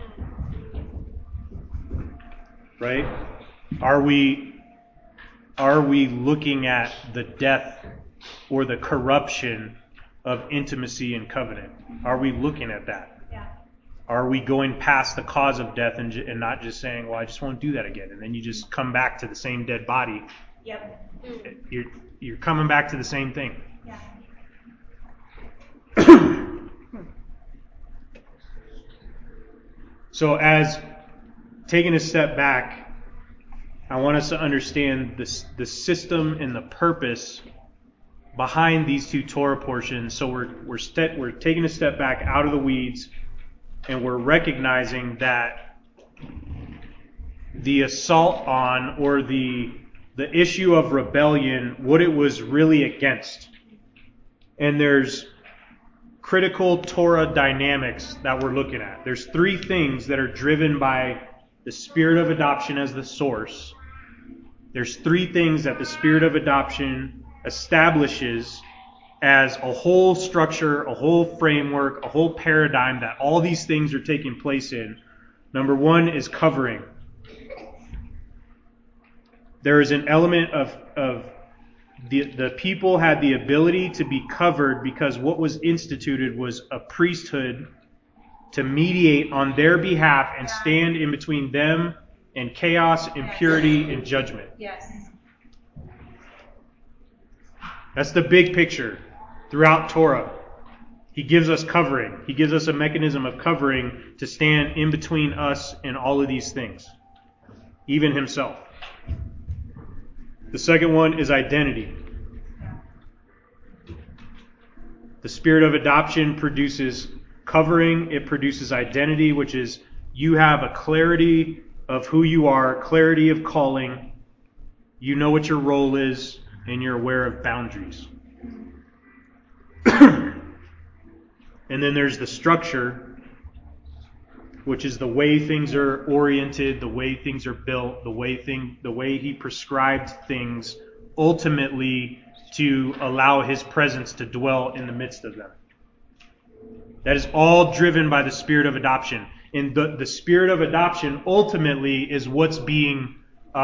Speaker 4: Right? Are we looking at the death or the corruption of intimacy and covenant? Are we looking at that? Are we going past the cause of death and not just saying, well, I just won't do that again, and then you just come back to the same dead body? You're coming back to the same thing. So as taking a step back, I want us to understand the system and the purpose behind these two Torah portions. So we're taking a step back out of the weeds, and we're recognizing that the assault on, or the issue of rebellion, what it was really against. And there's critical Torah dynamics that we're looking at. There's three things that are driven by the spirit of adoption as the source. There's three things that the spirit of adoption establishes as a whole structure, a whole framework, a whole paradigm that all these things are taking place in. Number one is covering. There is an element of the people had the ability to be covered because what was instituted was a priesthood to mediate on their behalf and stand in between them and chaos, impurity, and judgment.
Speaker 3: Yes.
Speaker 4: That's the big picture throughout Torah. He gives us covering. He gives us a mechanism of covering to stand in between us and all of these things, even himself. The second one is identity. The spirit of adoption produces covering. It produces identity, which is you have a clarity of who you are, clarity of calling. You know what your role is, and you're aware of boundaries. And then there's the structure, which is the way things are oriented, the way things are built, the way he prescribed things ultimately to allow his presence to dwell in the midst of them. That is all driven by the spirit of adoption. And the spirit of adoption ultimately is what's being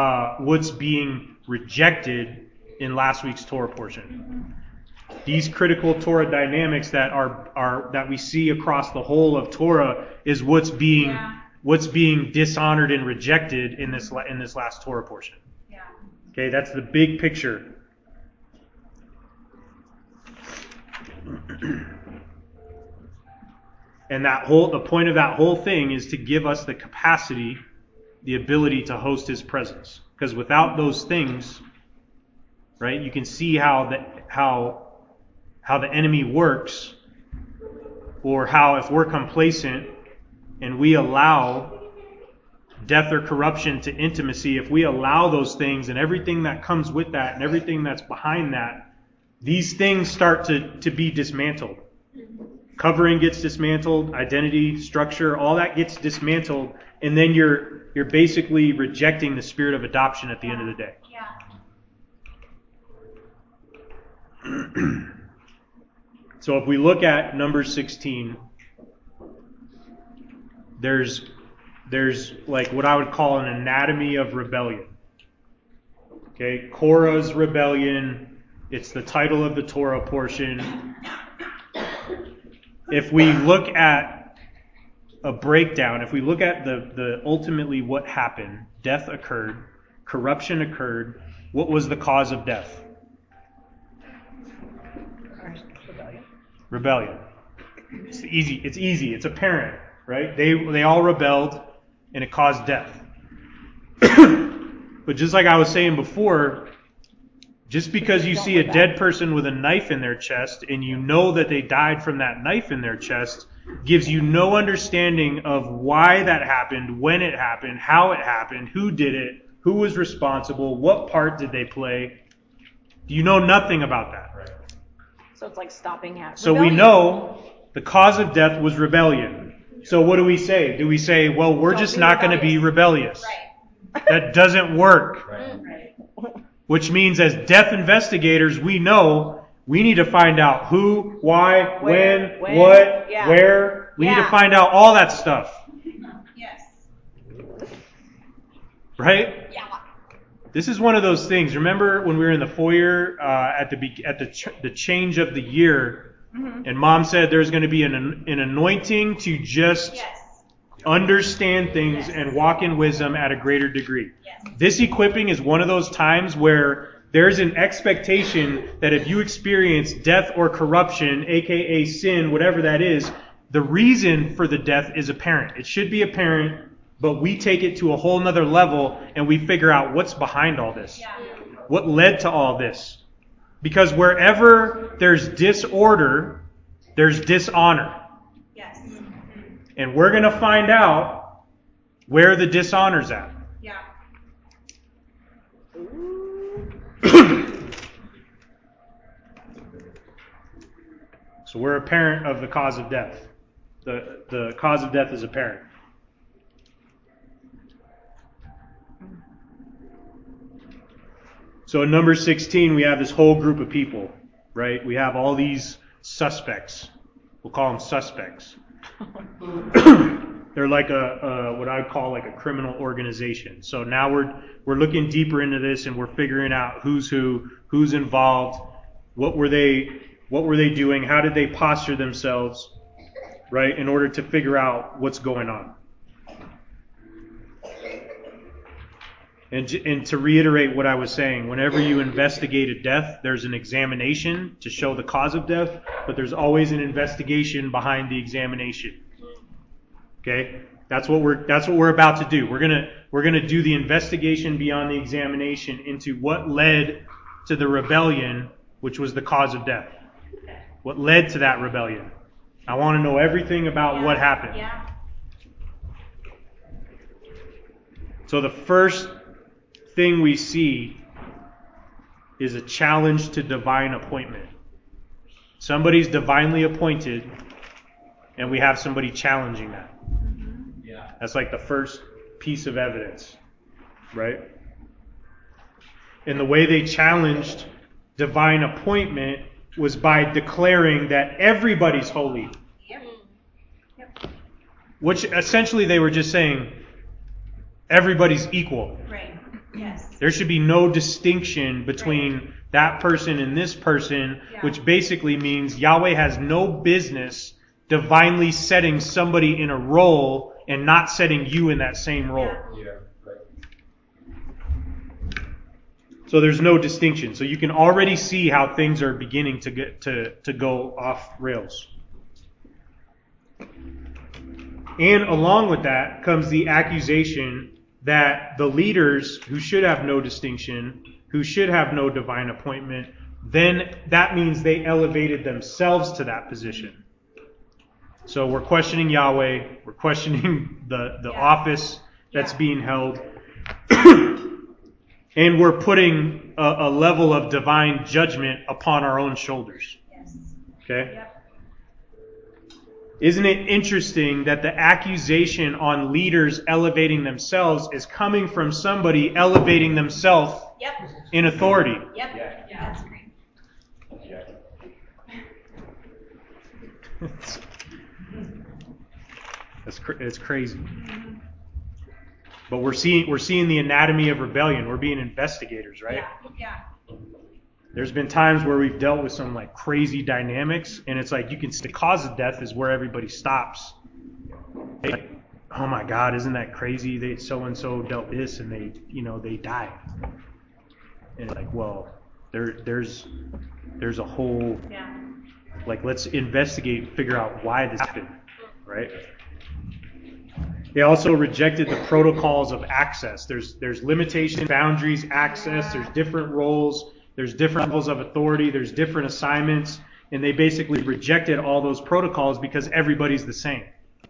Speaker 4: rejected in last week's Torah portion. These critical Torah dynamics that we see across the whole of Torah is what's being dishonored and rejected in this last Torah portion.
Speaker 3: Yeah.
Speaker 4: Okay, that's the big picture. And the point of that whole thing is to give us the capacity, the ability to host his presence. Because without those things, right, you can see how the enemy works, or how if we're complacent and we allow death or corruption to intimacy, if we allow those things and everything that comes with that and everything that's behind that, these things start to be dismantled. Covering gets dismantled, identity, structure, all that gets dismantled, and then you're basically rejecting the spirit of adoption at the end of the day.
Speaker 3: Yeah.
Speaker 4: So if we look at Numbers 16, there's like what I would call an anatomy of rebellion. Okay, Korah's rebellion, it's the title of the Torah portion. If we look at a breakdown, if we look at the ultimately what happened, death occurred, corruption occurred. What was the cause of death? Rebellion. It's easy. It's apparent, right? They all rebelled, and it caused death. But just like I was saying before, just because you see a dead person with a knife in their chest and you know that they died from that knife in their chest gives you no understanding of why that happened, when it happened, how it happened, who did it, who was responsible, what part did they play. You know nothing about that. Right.
Speaker 3: So it's like stopping at
Speaker 4: So
Speaker 3: rebellion.
Speaker 4: we know the cause of death was rebellion. So what do we say? Do we say, well, we're just not going to be rebellious?
Speaker 3: Right.
Speaker 4: That doesn't work.
Speaker 3: Right.
Speaker 4: Which means as death investigators, we know we need to find out who, why, when, what,
Speaker 3: yeah.
Speaker 4: where. We need to
Speaker 3: Yeah.
Speaker 4: find out all that stuff.
Speaker 3: Yes.
Speaker 4: Right?
Speaker 3: Yeah.
Speaker 4: This is one of those things. Remember when we were in the foyer at the change of the year, and Mom said there's going to be an anointing to just understand things and walk in wisdom at a greater degree.
Speaker 3: Yes.
Speaker 4: This equipping is one of those times where there's an expectation that if you experience death or corruption, aka sin, whatever that is, the reason for the death is apparent. It should be apparent, but we take it to a whole nother level and we figure out what's behind all this.
Speaker 3: Yeah.
Speaker 4: What led to all this? Because wherever there's disorder, there's dishonor.
Speaker 3: Yes.
Speaker 4: And we're going to find out where the dishonor's at.
Speaker 3: Yeah.
Speaker 4: So we're a parent of the cause of death. The cause of death is apparent. So in number 16, we have this whole group of people, right? We have all these suspects. We'll call them suspects. They're like what I would call like a criminal organization. So now we're looking deeper into this, and we're figuring out who's who, who's involved, what were they doing, how did they posture themselves, right, in order to figure out what's going on. And to reiterate what I was saying, whenever you investigate a death, there's an examination to show the cause of death, but there's always an investigation behind the examination. Okay? That's what we're about to do. We're gonna do the investigation beyond the examination into what led to the rebellion, which was the cause of death. What led to that rebellion? I want to know everything about what happened.
Speaker 2: Yeah.
Speaker 4: So the first thing we see is a challenge to divine appointment. Somebody's divinely appointed, and we have somebody challenging that.
Speaker 5: Yeah.
Speaker 4: That's like the first piece of evidence, right? And the way they challenged divine appointment was by declaring that everybody's holy.
Speaker 2: Yep.
Speaker 4: Which essentially they were just saying everybody's equal.
Speaker 2: Right. Yes.
Speaker 4: There should be no distinction between that person and this person, which basically means Yahweh has no business divinely setting somebody in a role and not setting you in that same role.
Speaker 5: Yeah. Right.
Speaker 4: So there's no distinction. So you can already see how things are beginning to get to go off rails. And along with that comes the accusation that the leaders who should have no distinction, who should have no divine appointment, then that means they elevated themselves to that position. So we're questioning Yahweh, we're questioning the office that's being held, and we're putting a level of divine judgment upon our own shoulders.
Speaker 2: Yes.
Speaker 4: Okay?
Speaker 2: Yep.
Speaker 4: Isn't it interesting that the accusation on leaders elevating themselves is coming from somebody elevating themselves
Speaker 2: Yep.
Speaker 4: in authority?
Speaker 2: Yep.
Speaker 5: Yeah.
Speaker 2: That's great.
Speaker 5: Yeah.
Speaker 4: It's crazy. But we're seeing the anatomy of rebellion. We're being investigators, right?
Speaker 2: Yeah.
Speaker 4: There's been times where we've dealt with some like crazy dynamics, and it's like the cause of death is where everybody stops. Like, oh my God, isn't that crazy? They so and so dealt this, and they died. And it's like, well, there's a whole like let's investigate, figure out why this happened, right? They also rejected the protocols of access. There's limitations, boundaries, access. There's different roles. There's different levels of authority. There's different assignments. And they basically rejected all those protocols because everybody's the same.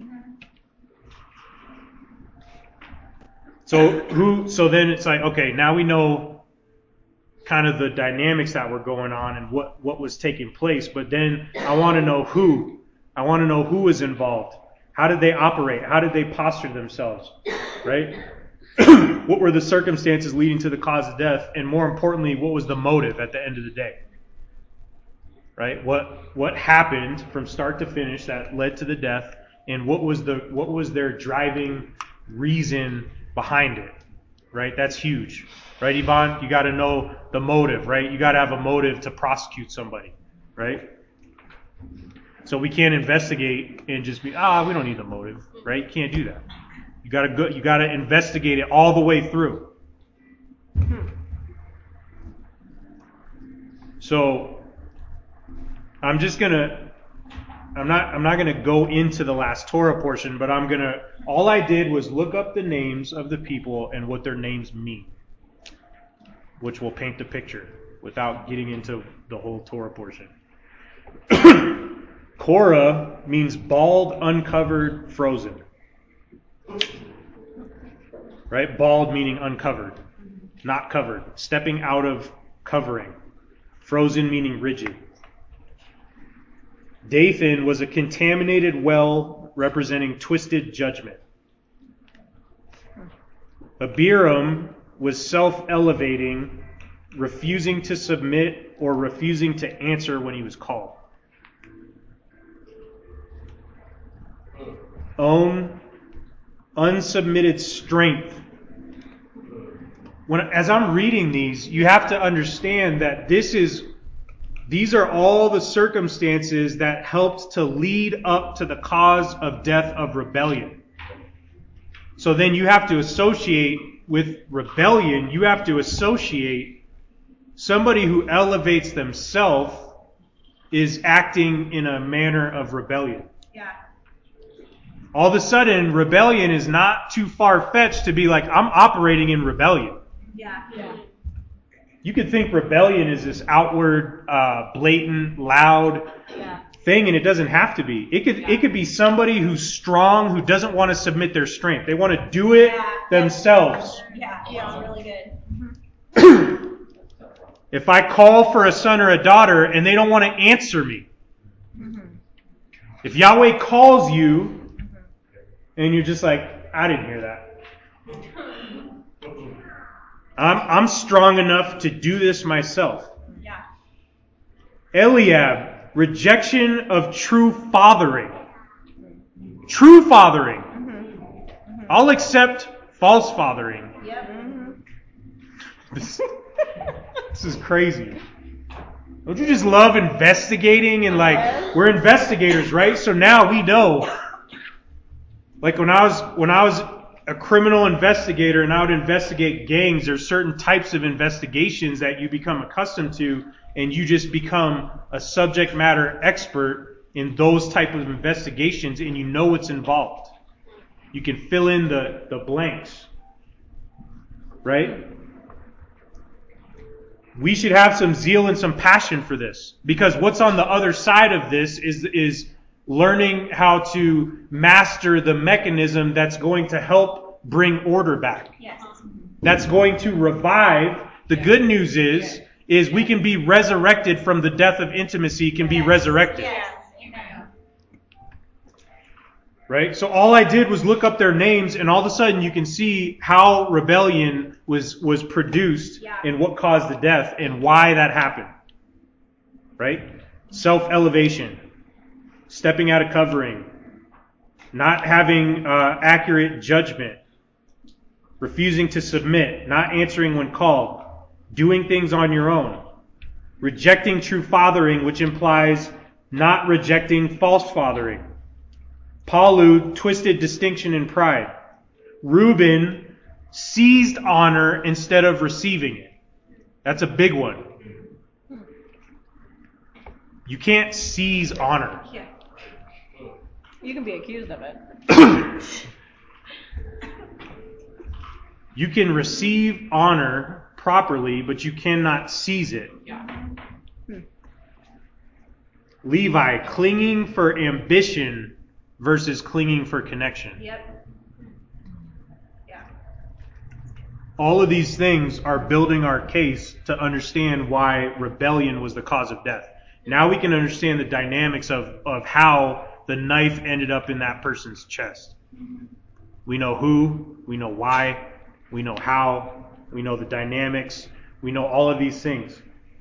Speaker 4: So then it's like, okay, now we know kind of the dynamics that were going on and what was taking place. But then I want to know who. I want to know who was involved. How did they operate? How did they posture themselves? Right? What were the circumstances leading to the cause of death? And more importantly, what was the motive at the end of the day? Right? What happened from start to finish that led to the death, and what was their driving reason behind it? Right? That's huge. Right, Yvonne? You got to know the motive, right? You got to have a motive to prosecute somebody, right? So we can't investigate and just be, we don't need the motive, right? You can't do that. You got to investigate it all the way through. So I'm not gonna go into the last Torah portion, but all I did was look up the names of the people and what their names mean, which will paint the picture without getting into the whole Torah portion. Korah means bald, uncovered, frozen. Right? Bald meaning uncovered, not covered, stepping out of covering. Frozen meaning rigid. Dathan was a contaminated well representing twisted judgment. Abiram was self-elevating, refusing to submit or refusing to answer when he was called. On, unsubmitted strength. As I'm reading these, you have to understand that these are all the circumstances that helped to lead up to the cause of death of rebellion. So then you have to associate with rebellion, you have to associate somebody who elevates themselves is acting in a manner of rebellion.
Speaker 2: Yeah.
Speaker 4: All of a sudden, rebellion is not too far-fetched to be like, I'm operating in rebellion.
Speaker 2: Yeah. Yeah.
Speaker 4: You could think rebellion is this outward, blatant, loud thing, and it doesn't have to be. It could be somebody who's strong, who doesn't want to submit their strength. They want to do it themselves.
Speaker 2: Yeah. Feels really good.
Speaker 4: If I call for a son or a daughter and they don't want to answer me, if Yahweh calls you and you're just like, I didn't hear that. I'm strong enough to do this myself.
Speaker 2: Yeah.
Speaker 4: Eliab, rejection of true fathering. True fathering. I'll accept false fathering.
Speaker 2: Yep.
Speaker 4: This is crazy. Don't you just love investigating and we're investigators, right? So now we know. Like when I was a criminal investigator and I would investigate gangs, there's certain types of investigations that you become accustomed to, and you just become a subject matter expert in those type of investigations, and you know what's involved. You can fill in the blanks. Right? We should have some zeal and some passion for this, because what's on the other side of this is learning how to master the mechanism that's going to help bring order back.
Speaker 2: Yes.
Speaker 4: That's going to revive. The good news is we can be resurrected from the death of intimacy, can be resurrected.
Speaker 2: Yes.
Speaker 4: Right? So all I did was look up their names, and all of a sudden you can see how rebellion was produced and what caused the death and why that happened. Right? Self-elevation. Stepping out of covering. Not having accurate judgment. Refusing to submit. Not answering when called. Doing things on your own. Rejecting true fathering, which implies not rejecting false fathering. Palu, twisted distinction and pride. Reuben, seized honor instead of receiving it. That's a big one. You can't seize honor.
Speaker 3: You can be accused of it.
Speaker 4: You can receive honor properly, but you cannot seize it. Levi, clinging for ambition versus clinging for connection.
Speaker 2: Yep. Yeah.
Speaker 4: All of these things are building our case to understand why rebellion was the cause of death. Now we can understand the dynamics of how the knife ended up in that person's chest. We know who, we know why, we know how, we know the dynamics, we know all of these things.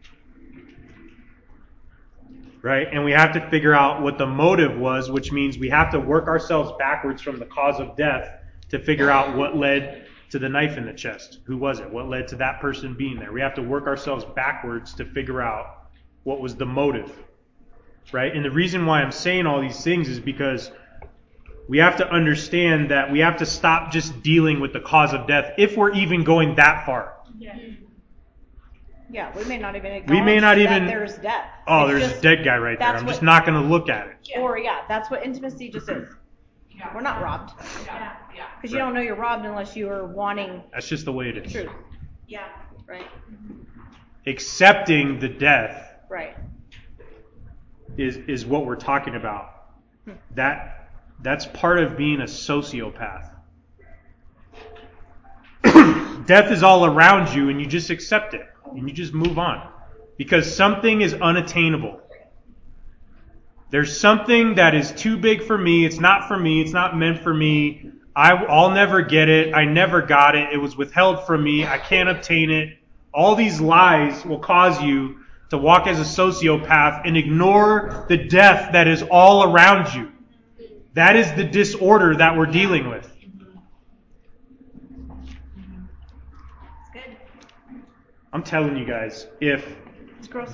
Speaker 4: Right? And we have to figure out what the motive was, which means we have to work ourselves backwards from the cause of death to figure out what led to the knife in the chest. Who was it? What led to that person being there? We have to work ourselves backwards to figure out what was the motive. Right? And the reason why I'm saying all these things is because we have to understand that we have to stop just dealing with the cause of death if we're even going that far.
Speaker 3: Yeah, we may not even acknowledge that there's death.
Speaker 4: Oh,
Speaker 3: It's
Speaker 4: there's
Speaker 3: just,
Speaker 4: a dead guy right there. I'm just not going to look at it.
Speaker 3: Or that's what intimacy just is. We're not robbed. Because you don't know you're robbed unless you are wanting
Speaker 4: That's just the way it is.
Speaker 3: truth.
Speaker 2: Yeah.
Speaker 3: Right.
Speaker 4: Accepting the death
Speaker 3: Right.
Speaker 4: is what we're talking about. That's part of being a sociopath. Death is all around you and you just accept it. And you just move on. Because something is unattainable. There's something that is too big for me. It's not for me. It's not meant for me. I'll never get it. I never got it. It was withheld from me. I can't obtain it. All these lies will cause you to walk as a sociopath and ignore the death that is all around you. That is the disorder that we're dealing with.
Speaker 3: Good.
Speaker 4: I'm telling you guys, if
Speaker 3: It's gross.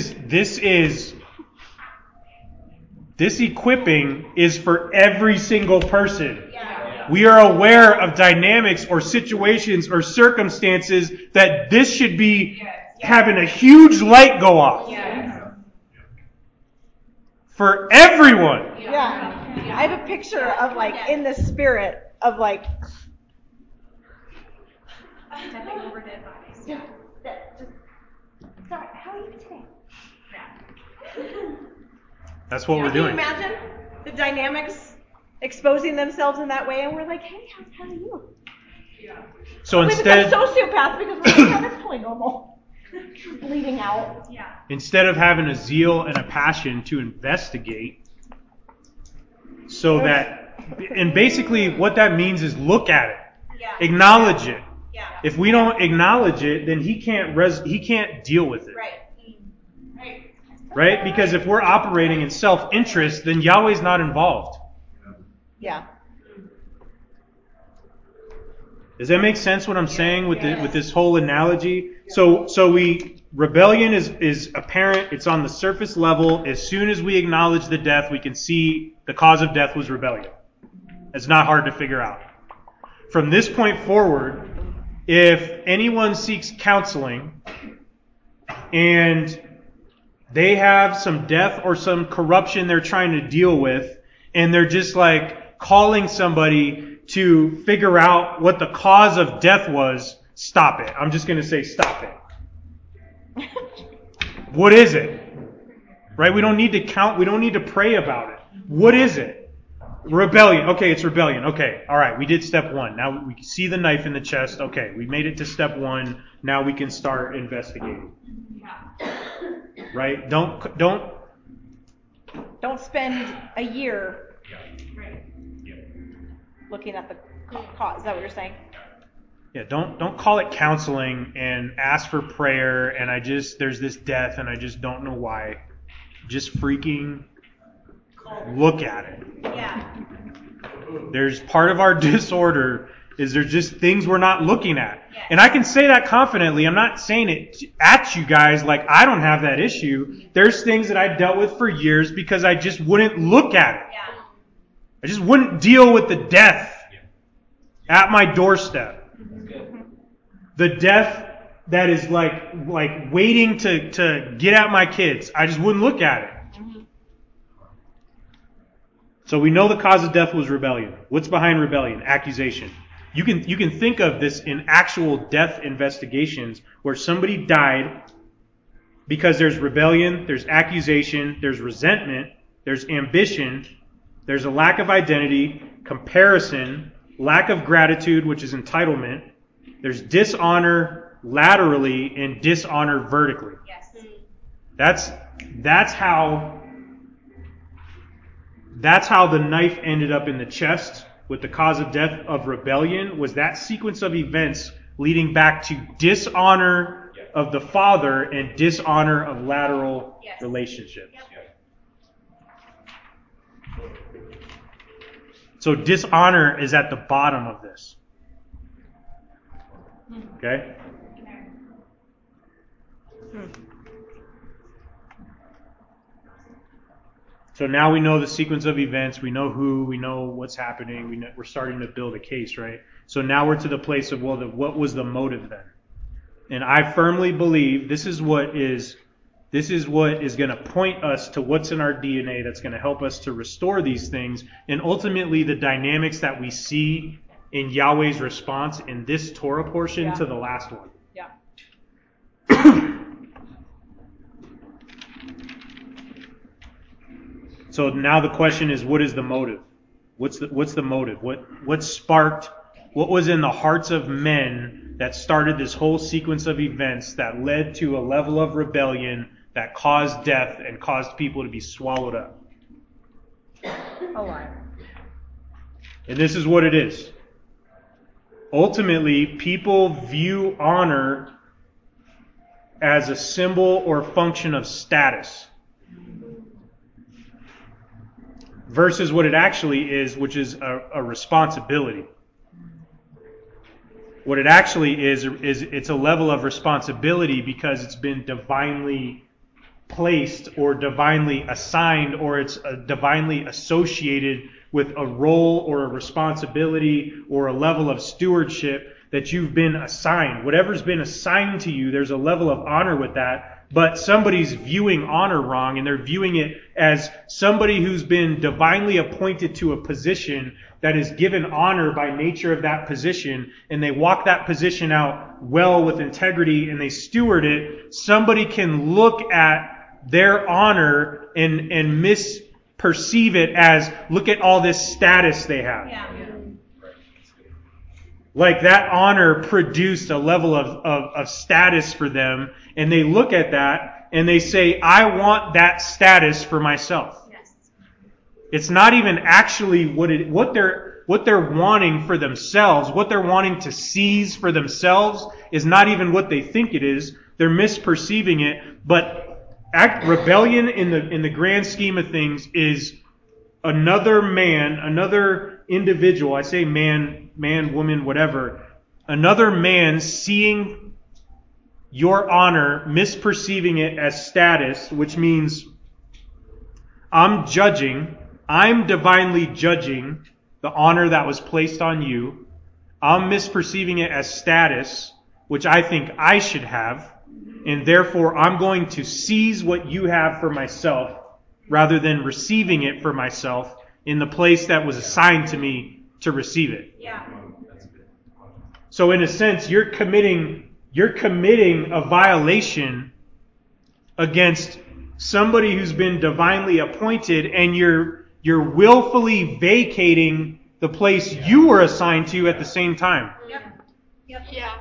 Speaker 4: this equipping is for every single person. We are aware of dynamics or situations or circumstances that this should be having a huge light go off. For everyone.
Speaker 3: Yeah. I have a picture of like in the spirit of like
Speaker 2: Stepping over dead bodies. Yeah. Sorry, how are you today?
Speaker 4: That's what we're
Speaker 3: Can you
Speaker 4: doing.
Speaker 3: imagine the dynamics exposing themselves in that way, and we're like, hey, how are you?
Speaker 4: So
Speaker 3: We
Speaker 4: instead,
Speaker 3: become sociopaths because we're like, yeah, that's totally normal. Bleeding out.
Speaker 2: Yeah.
Speaker 4: instead of having a zeal and a passion to investigate, so that, and basically what that means is look at it, acknowledge it.
Speaker 2: Yeah.
Speaker 4: If we don't acknowledge it, then he can't deal with it. Right? Because if we're operating in self-interest, then Yahweh's not involved.
Speaker 3: Yeah.
Speaker 4: Does that make sense what I'm saying with this whole analogy? So rebellion is apparent, it's on the surface level. As soon as we acknowledge the death, we can see the cause of death was rebellion. It's not hard to figure out. From this point forward, if anyone seeks counseling and they have some death or some corruption they're trying to deal with, and they're just like calling somebody to figure out what the cause of death was, stop it. I'm just going to say stop it. What is it? Right? We don't need to count. We don't need to pray about it. What is it? Rebellion. Okay, it's rebellion. Okay, all right. We did step one. Now we see the knife in the chest. Okay, we made it to step one. Now we can start investigating. Right? Don't
Speaker 3: spend a year looking at the cause. Is that what you're saying?
Speaker 4: Yeah, don't call it counseling and ask for prayer and there's this death and I just don't know why. Just freaking look at it.
Speaker 2: Yeah.
Speaker 4: There's part of our disorder is there's just things we're not looking at.
Speaker 2: Yes.
Speaker 4: And I can say that confidently. I'm not saying it at you guys like I don't have that issue. There's things that I dealt with for years because I just wouldn't look at it.
Speaker 2: Yeah.
Speaker 4: I just wouldn't deal with the death at my doorstep. The death that is like waiting to get at my kids. I just wouldn't look at it. So we know the cause of death was rebellion. What's behind rebellion? Accusation. You can think of this in actual death investigations where somebody died because there's rebellion, there's accusation, there's resentment, there's ambition, there's a lack of identity, comparison, lack of gratitude, which is entitlement. There's dishonor laterally and dishonor vertically.
Speaker 2: Yes.
Speaker 4: That's how the knife ended up in the chest with the cause of death of rebellion, was that sequence of events leading back to dishonor of the father and dishonor of lateral relationships. So dishonor is at the bottom of this. Okay? So now we know the sequence of events, we know who, we know what's happening, we're starting to build a case, right? So now we're to the place of, well, what was the motive then? And I firmly believe this is what is going to point us to what's in our DNA that's going to help us to restore these things, and ultimately the dynamics that we see in Yahweh's response in this Torah portion to the last one.
Speaker 3: Yeah.
Speaker 4: So now the question is, what is the motive? What's the motive? What sparked? What was in the hearts of men that started this whole sequence of events that led to a level of rebellion that caused death and caused people to be swallowed up?
Speaker 3: Alive.
Speaker 4: And this is what it is. Ultimately, people view honor as a symbol or function of status versus what it actually is, which is a responsibility. What it actually is it's a level of responsibility because it's been divinely placed or divinely assigned, or it's divinely associated with a role or a responsibility or a level of stewardship that you've been assigned. Whatever's been assigned to you, there's a level of honor with that, but somebody's viewing honor wrong, and they're viewing it as somebody who's been divinely appointed to a position that is given honor by nature of that position, and they walk that position out well with integrity and they steward it. Somebody can look at their honor and misperceive it as, look at all this status they have.
Speaker 2: Yeah.
Speaker 4: Like that honor produced a level of status for them, and they look at that and they say, I want that status for myself.
Speaker 2: Yes.
Speaker 4: It's not even actually what they're wanting for themselves. What they're wanting to seize for themselves is not even what they think it is. They're misperceiving it. But rebellion in the grand scheme of things is another man, another individual. I say man, woman, whatever. Another man seeing your honor, misperceiving it as status, which means I'm divinely judging the honor that was placed on you. I'm misperceiving it as status, which I think I should have, and therefore I'm going to seize what you have for myself rather than receiving it for myself in the place that was assigned to me to receive it.
Speaker 2: Yeah.
Speaker 4: So in a sense, you're committing a violation against somebody who's been divinely appointed, and you're willfully vacating the place you were assigned to at the same time.
Speaker 2: Yep.
Speaker 6: Yeah.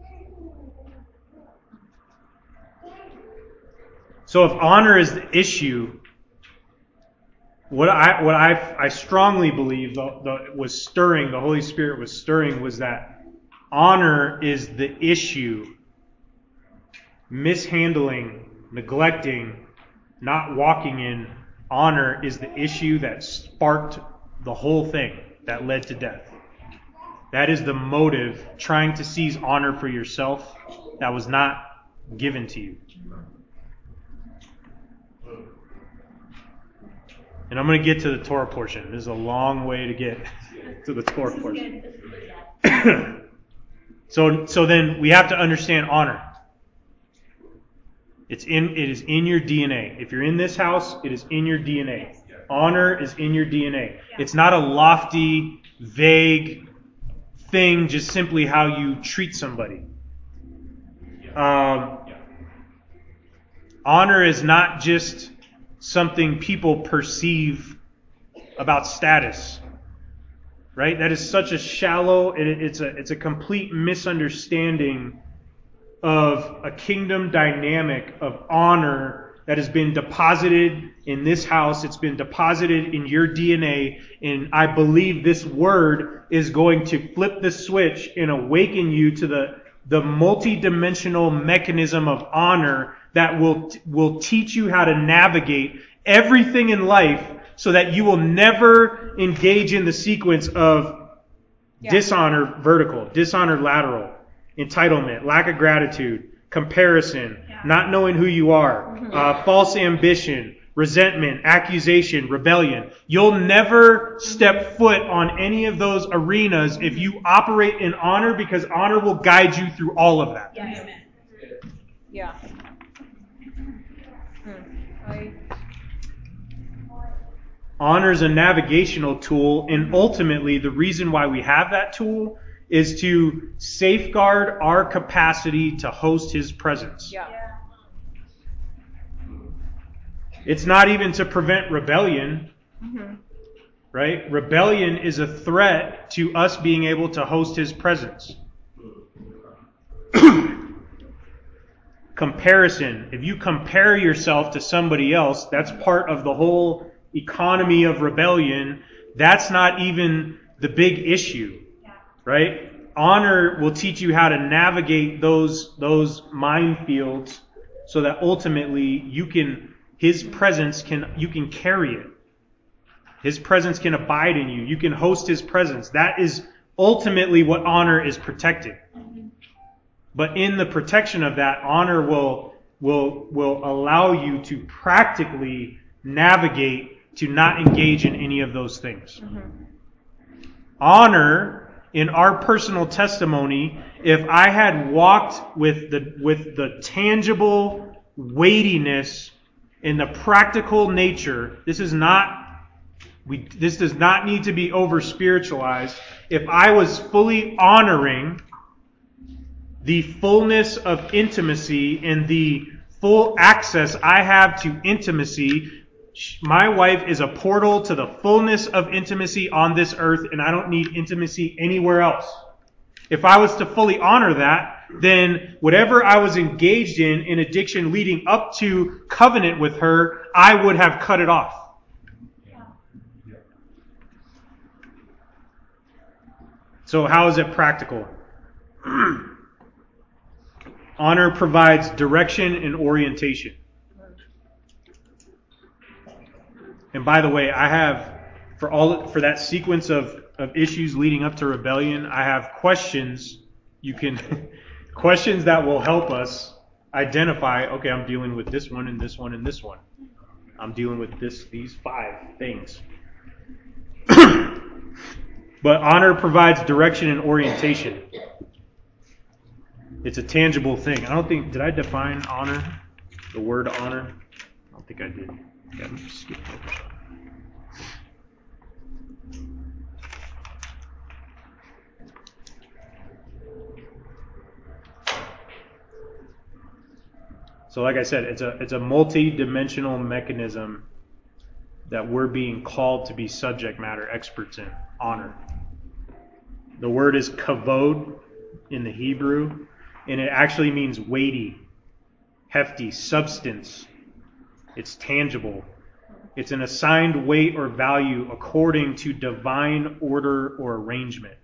Speaker 4: So if honor is the issue, what I strongly believe the Holy Spirit was stirring was that honor is the issue. Mishandling, neglecting, not walking in honor is the issue that sparked the whole thing that led to death. That is the motive, trying to seize honor for yourself that was not given to you. And I'm going to get to the Torah portion. This is a long way to get to the Torah portion. So then we have to understand honor. It is in your DNA. If you're in this house, it is in your DNA. Honor is in your DNA. It's not a lofty, vague thing, just simply how you treat somebody. Honor is not just something people perceive about status, right? That is such a shallow, it's a complete misunderstanding of a kingdom dynamic of honor that has been deposited in this house. It's been deposited in your DNA, and I believe this word is going to flip the switch and awaken you to the multi-dimensional mechanism of honor that will teach you how to navigate everything in life so that you will never engage in the sequence of dishonor vertical, dishonor lateral, entitlement, lack of gratitude, comparison, not knowing who you are, false ambition, resentment, accusation, rebellion. You'll never step foot on any of those arenas if you operate in honor, because honor will guide you through all of that.
Speaker 2: Yes.
Speaker 3: Yeah.
Speaker 4: Honor is a navigational tool, and ultimately the reason why we have that tool is to safeguard our capacity to host His presence.
Speaker 3: Yeah.
Speaker 4: It's not even to prevent rebellion, right? Rebellion is a threat to us being able to host His presence. Comparison. If you compare yourself to somebody else, that's part of the whole economy of rebellion, that's not even the big issue, right? Honor will teach you how to navigate those minefields so that ultimately you can carry it. His presence can abide in you. You can host His presence. That is ultimately what honor is protecting. But in the protection of that, honor will allow you to practically navigate to not engage in any of those things. Honor, in our personal testimony, if I had walked with the tangible weightiness and the practical nature, this does not need to be over spiritualized. If I was fully honoring the fullness of intimacy and the full access I have to intimacy, my wife is a portal to the fullness of intimacy on this earth, and I don't need intimacy anywhere else. If I was to fully honor that, then whatever I was engaged in addiction leading up to covenant with her, I would have cut it off. So how is it practical? Honor provides direction and orientation. And by the way, I have, for that sequence of issues leading up to rebellion, I have questions questions that will help us identify, okay, I'm dealing with this one and this one and this one. I'm dealing with these 5 things. But honor provides direction and orientation. It's a tangible thing. Did I define honor? The word honor? I don't think I did. Yeah, let me skip over. So like I said, it's a multi-dimensional mechanism that we're being called to be subject matter experts in. Honor. The word is kavod in the Hebrew, and it actually means weighty, hefty, substance. It's tangible. It's an assigned weight or value according to divine order or arrangement.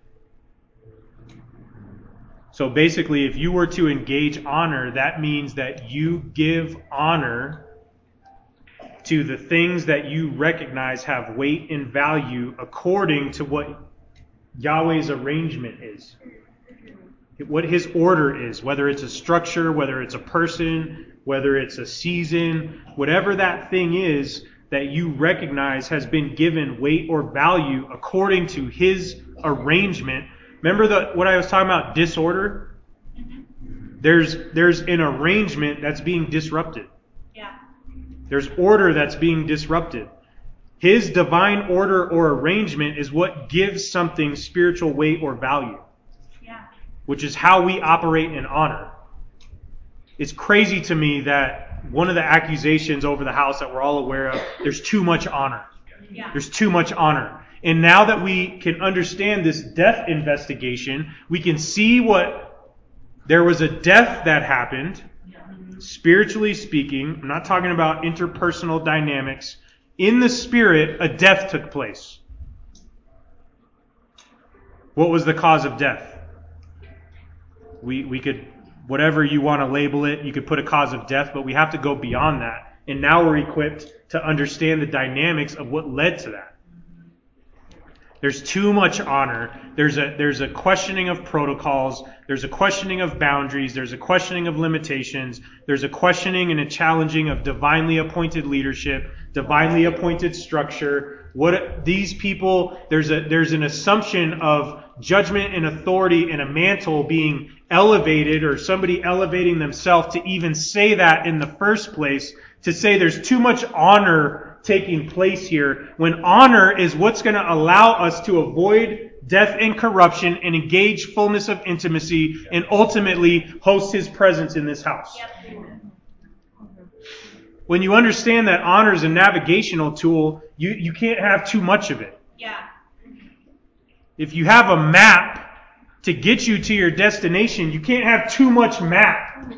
Speaker 4: So basically, if you were to engage honor, that means that you give honor to the things that you recognize have weight and value according to what Yahweh's arrangement is. What His order is, whether it's a structure, whether it's a person, whether it's a season, whatever that thing is that you recognize has been given weight or value according to His arrangement. Remember what I was talking about, disorder? There's an arrangement that's being disrupted.
Speaker 2: Yeah.
Speaker 4: There's order that's being disrupted. His divine order or arrangement is what gives something spiritual weight or value.
Speaker 2: Yeah.
Speaker 4: Which is how we operate in honor. It's crazy to me that one of the accusations over the house that we're all aware of, there's too much honor.
Speaker 2: Yeah.
Speaker 4: There's too much honor. And now that we can understand this death investigation, we can see there was a death that happened, spiritually speaking. I'm not talking about interpersonal dynamics. In the spirit, a death took place. What was the cause of death? We could, whatever you want to label it, you could put a cause of death, but we have to go beyond that. And now we're equipped to understand the dynamics of what led to that. There's too much honor. There's a questioning of protocols. There's a questioning of boundaries. There's a questioning of limitations. There's a questioning and a challenging of divinely appointed leadership, divinely appointed structure. What these people, there's an assumption of judgment and authority and a mantle being elevated, or somebody elevating themselves to even say that in the first place, to say there's too much honor taking place here, when honor is what's going to allow us to avoid death and corruption and engage fullness of intimacy and ultimately host His presence in this house.
Speaker 2: Yep.
Speaker 4: When you understand that honor is a navigational tool, you can't have too much of it.
Speaker 2: Yeah.
Speaker 4: If you have a map to get you to your destination, you can't have too much map.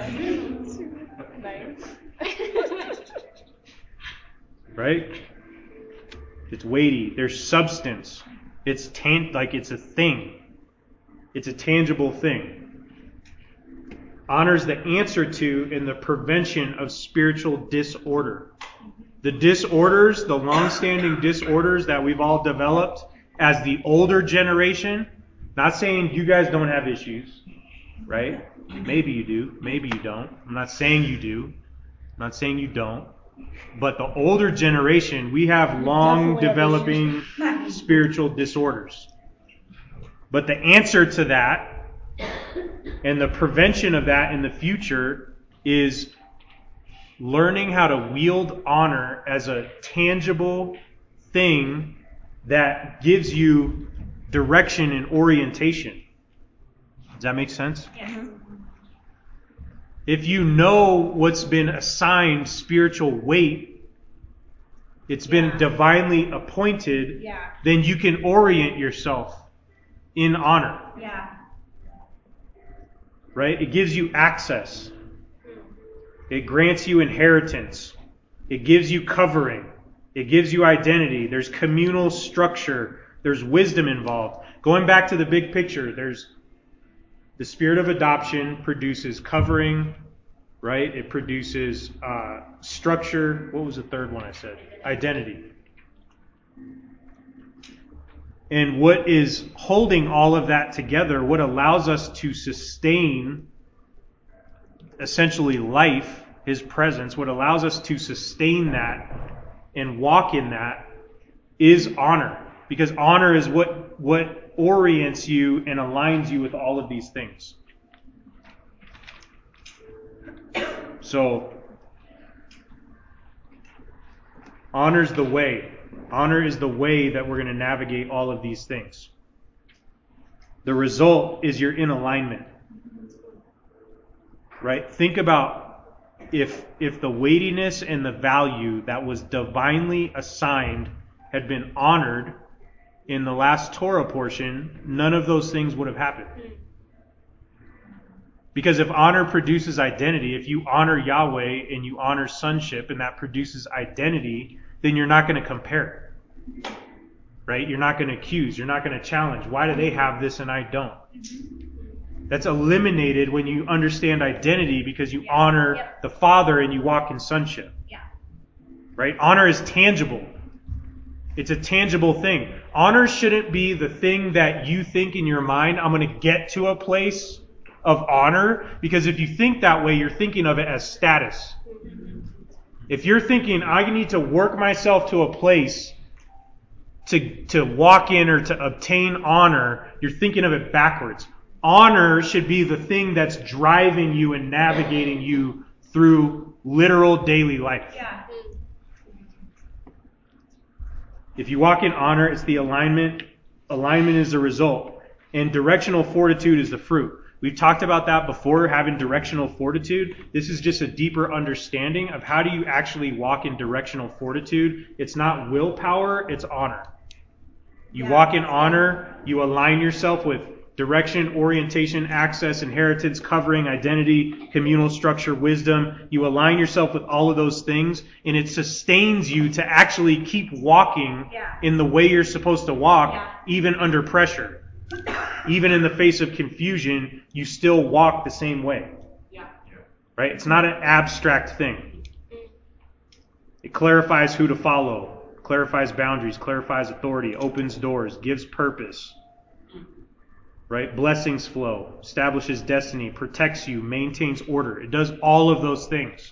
Speaker 4: Right? It's weighty. There's substance. It's it's a thing. It's a tangible thing. Honor is the answer to and the prevention of spiritual disorder. The disorders, the long-standing disorders that we've all developed as the older generation, not saying you guys don't have issues, right? Maybe you do, maybe you don't. I'm not saying you do. I'm not saying you don't. But the older generation, we have long developing spiritual disorders. But the answer to that and the prevention of that in the future is learning how to wield honor as a tangible thing that gives you direction and orientation. Does that make sense?
Speaker 3: Yes.
Speaker 4: If you know what's been assigned spiritual weight, it's been divinely appointed, then you can orient yourself in honor.
Speaker 3: Yeah.
Speaker 4: Right? It gives you access. It grants you inheritance. It gives you covering. It gives you identity. There's communal structure. There's wisdom involved. Going back to the big picture, there's the spirit of adoption produces covering, right? It produces structure. What was the third one I said? Identity. And what is holding all of that together, what allows us to sustain essentially life, His presence, what allows us to sustain that and walk in that is honor. Because honor is what orients you and aligns you with all of these things. So, honor's the way. Honor is the way that we're going to navigate all of these things. The result is you're in alignment. Right? Think about if the weightiness and the value that was divinely assigned had been honored in the last Torah portion, none of those things would have happened. Because if honor produces identity, if you honor Yahweh and you honor sonship and that produces identity, then you're not going to compare. Right? You're not going to accuse. You're not going to challenge. Why do they have this and I don't? That's eliminated when you understand identity because you honor the Father and you walk in sonship.
Speaker 2: Yeah.
Speaker 4: Right? Honor is tangible. It's a tangible thing. Honor shouldn't be the thing that you think in your mind, I'm going to get to a place of honor, because if you think that way, you're thinking of it as status. If you're thinking, I need to work myself to a place to walk in or to obtain honor, you're thinking of it backwards. Honor should be the thing that's driving you and navigating you through literal daily life.
Speaker 3: Yeah.
Speaker 4: If you walk in honor, it's the alignment. Alignment is the result. And directional fortitude is the fruit. We've talked about that before, having directional fortitude. This is just a deeper understanding of how do you actually walk in directional fortitude. It's not willpower, it's honor. You walk in honor, you align yourself with direction, orientation, access, inheritance, covering, identity, communal structure, wisdom. You align yourself with all of those things, and it sustains you to actually keep walking in the way you're supposed to walk, even under pressure. Even in the face of confusion, you still walk the same way. Right? It's not an abstract thing. It clarifies who to follow, clarifies boundaries, clarifies authority, opens doors, gives purpose. Right? Blessings flow, establishes destiny, protects you, maintains order. It does all of those things.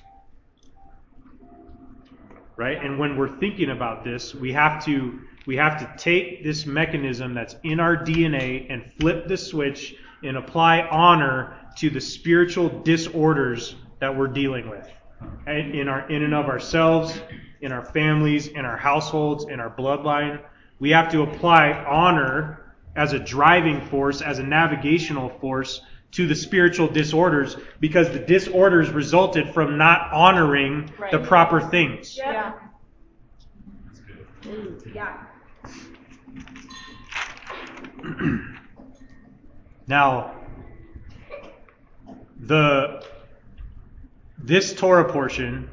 Speaker 4: Right? And when we're thinking about this, we have to take this mechanism that's in our DNA and flip the switch and apply honor to the spiritual disorders that we're dealing with. In and of ourselves, in our families, in our households, in our bloodline. We have to apply honor as a driving force, as a navigational force to the spiritual disorders, because the disorders resulted from not honoring the proper things.
Speaker 3: Yeah.
Speaker 4: Now, the this Torah portion,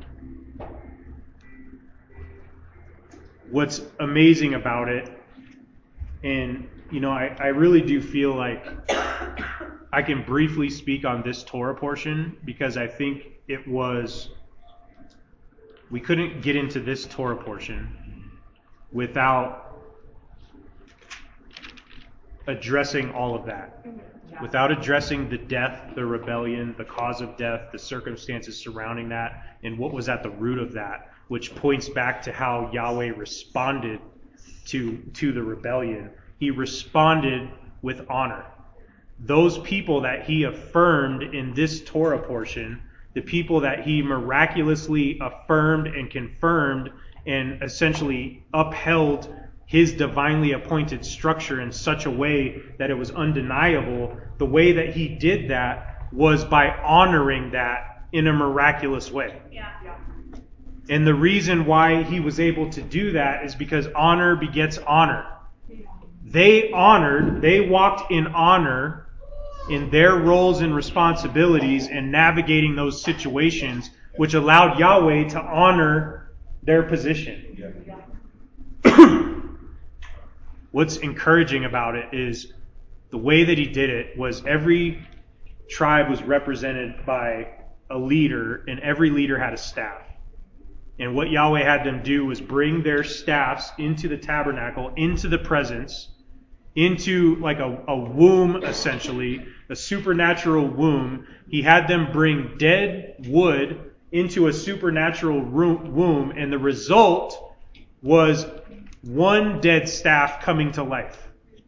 Speaker 4: what's amazing about it, and I really do feel like I can briefly speak on this Torah portion because I think we couldn't get into this Torah portion without addressing all of that. Without addressing the death, the rebellion, the cause of death, the circumstances surrounding that, and what was at the root of that, which points back to how Yahweh responded to the rebellion. He responded with honor. Those people that he affirmed in this Torah portion, the people that he miraculously affirmed and confirmed and essentially upheld his divinely appointed structure in such a way that it was undeniable, the way that he did that was by honoring that in a miraculous way.
Speaker 2: Yeah.
Speaker 4: And the reason why he was able to do that is because honor begets honor. They walked in honor in their roles and responsibilities and navigating those situations, which allowed Yahweh to honor their position. What's encouraging about it is the way that he did it was every tribe was represented by a leader, and every leader had a staff. And what Yahweh had them do was bring their staffs into the tabernacle, into the presence, into like a womb, essentially, a supernatural womb. He had them bring dead wood into a supernatural womb, and the result was one dead staff coming to life.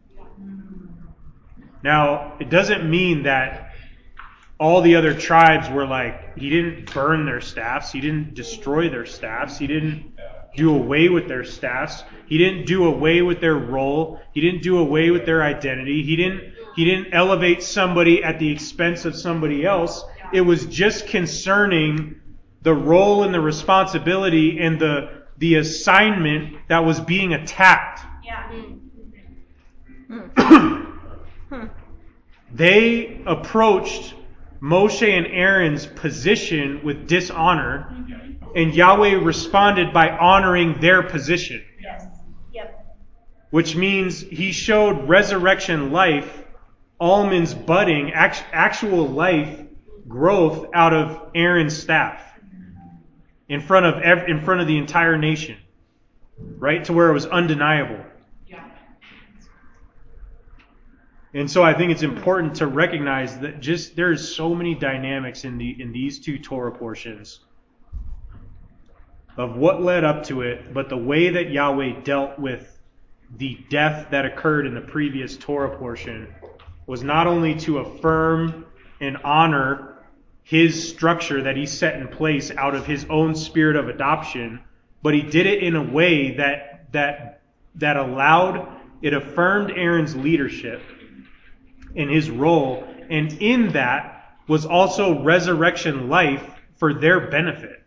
Speaker 4: Now, it doesn't mean that all the other tribes were like, he didn't burn their staffs, he didn't destroy their staffs, he didn't do away with their staffs, he didn't do away with their role, he didn't do away with their identity, he didn't elevate somebody at the expense of somebody else. It was just concerning the role and the responsibility and the assignment that was being attacked. They approached Moshe and Aaron's position with dishonor, and Yahweh responded by honoring their position.
Speaker 2: Yes. Yep.
Speaker 4: Which means he showed resurrection life, almonds budding, actual life growth out of Aaron's staff in front of the entire nation, right, to where it was undeniable. And so I think it's important to recognize that there's so many dynamics in these two Torah portions of what led up to it, but the way that Yahweh dealt with the death that occurred in the previous Torah portion was not only to affirm and honor his structure that he set in place out of his own spirit of adoption, but he did it in a way that allowed, it affirmed Aaron's leadership in his role, and in that was also resurrection life for their benefit.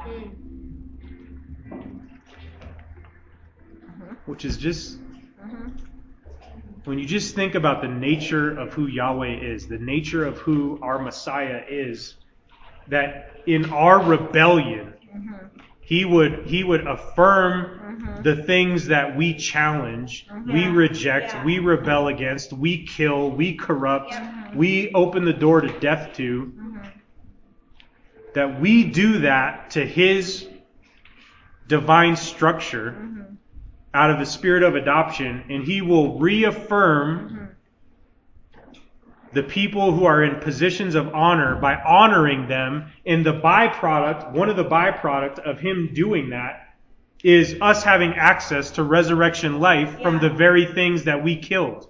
Speaker 4: Which is just, when you just think about the nature of who Yahweh is, the nature of who our Messiah is, that in our rebellion, he would affirm the things that we challenge, we reject, we rebel against, we kill, we corrupt, we open the door to death to, that we do that to his divine structure out of the spirit of adoption, and he will reaffirm the people who are in positions of honor by honoring them. And the byproduct, one of the byproduct of him doing that is us having access to resurrection life from the very things that we killed.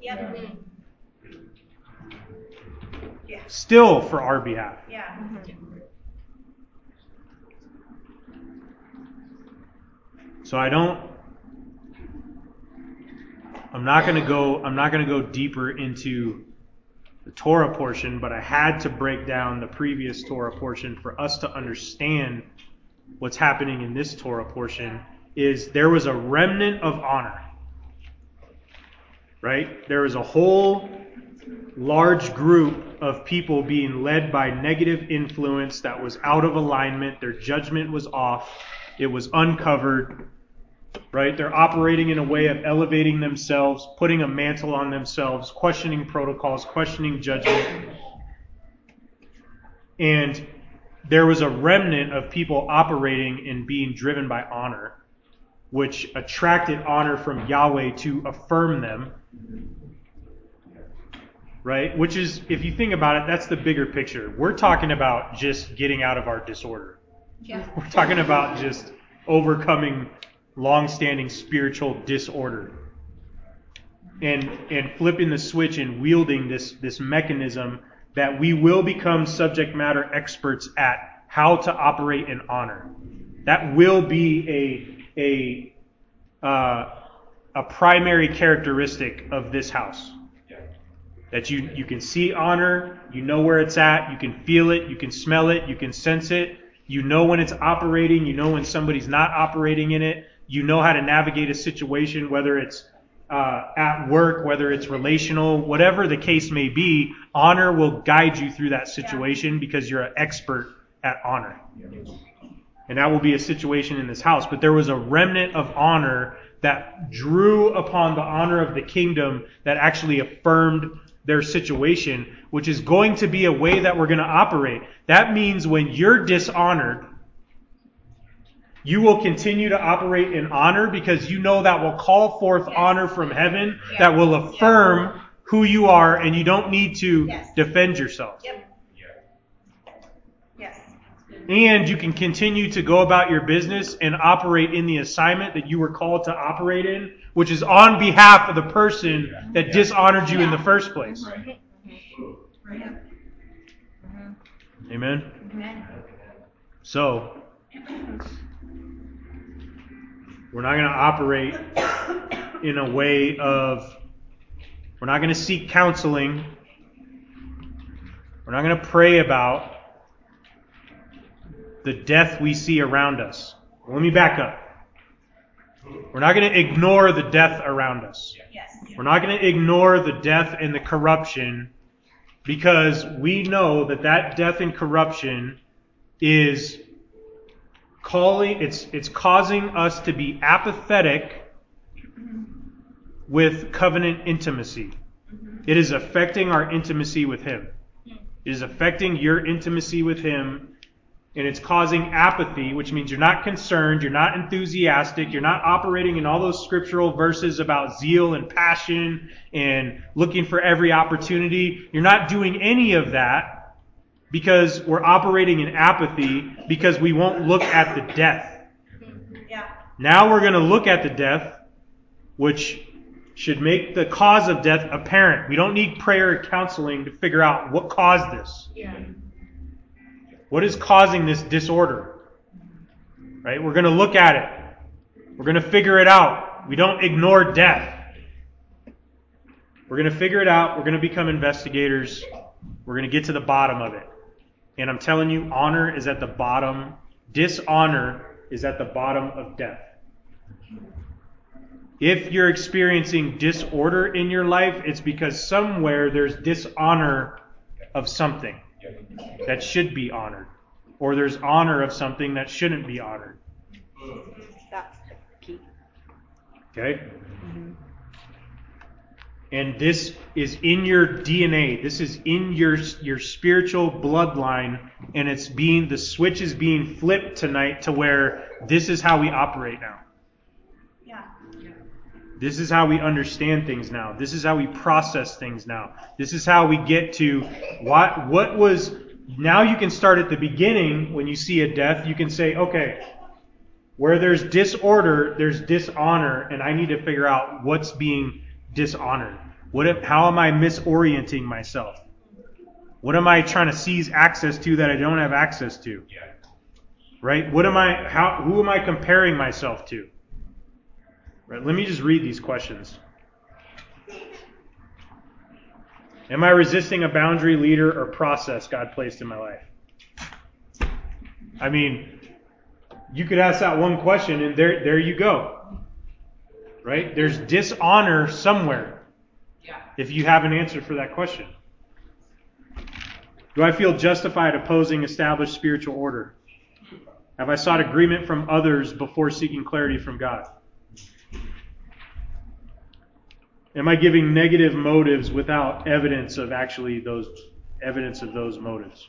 Speaker 4: Still for our behalf. So I'm not going to go deeper into the Torah portion, but I had to break down the previous Torah portion for us to understand what's happening in this Torah portion. Is there was a remnant of honor, right? There was a whole large group of people being led by negative influence that was out of alignment. Their judgment was off. It was uncovered. Right? They're operating in a way of elevating themselves, putting a mantle on themselves, questioning protocols, questioning judgment. And there was a remnant of people operating and being driven by honor, which attracted honor from Yahweh to affirm them. Right? Which is, if you think about it, that's the bigger picture. We're talking about just getting out of our disorder.
Speaker 2: Yeah.
Speaker 4: We're talking about just overcoming long-standing spiritual disorder. And flipping the switch and wielding this mechanism that we will become subject matter experts at how to operate in honor. That will be a primary characteristic of this house. That you can see honor, you know where it's at, you can feel it, you can smell it, you can sense it, you know when it's operating, you know when somebody's not operating in it, you know how to navigate a situation, whether it's at work, whether it's relational, whatever the case may be. Honor will guide you through that situation because you're an expert at honor. And that will be a situation in this house. But there was a remnant of honor that drew upon the honor of the kingdom that actually affirmed their situation, which is going to be a way that we're going to operate. That means when you're dishonored, you will continue to operate in honor because you know that will call forth honor from heaven that will affirm who you are, and you don't need to defend yourself.
Speaker 3: Yes.
Speaker 4: And you can continue to go about your business and operate in the assignment that you were called to operate in, which is on behalf of the person that dishonored you in the first place. Amen? So, we're not going to operate in a way of, we're not going to seek counseling. We're not going to pray about the death we see around us. Let me back up. We're not going to ignore the death around us. We're not going to ignore the death and the corruption because we know that death and corruption is it's causing us to be apathetic with covenant intimacy. It is affecting our intimacy with Him. It is affecting your intimacy with Him. And it's causing apathy, which means you're not concerned, you're not enthusiastic, you're not operating in all those scriptural verses about zeal and passion and looking for every opportunity. You're not doing any of that because we're operating in apathy because we won't look at the death. Now we're going to look at the death, which should make the cause of death apparent. We don't need prayer and counseling to figure out what caused this. What is causing this disorder? Right? We're going to look at it. We're going to figure it out. We don't ignore death. We're going to figure it out. We're going to become investigators. We're going to get to the bottom of it. And I'm telling you, honor is at the bottom. Dishonor is at the bottom of death. If you're experiencing disorder in your life, it's because somewhere there's dishonor of something that should be honored. Or there's honor of something that shouldn't be honored.
Speaker 3: That's the key.
Speaker 4: Okay? And this is in your DNA. This is in your spiritual bloodline. And the switch is being flipped tonight to where this is how we operate now. This is how we understand things now. This is how we process things now. This is how we get to what was. Now you can start at the beginning when you see a death. You can say, okay, where there's disorder, there's dishonor, and I need to figure out what's being dishonored. How am I misorienting myself? What am I trying to seize access to that I don't have access to? Right? Who am I comparing myself to? Right, let me just read these questions. Am I resisting a boundary, leader, or process God placed in my life? I mean, you could ask that one question and there you go. Right? There's dishonor somewhere. if you have an answer for that question. Do I feel justified opposing established spiritual order? Have I sought agreement from others before seeking clarity from God? Am I giving negative motives without evidence of those motives?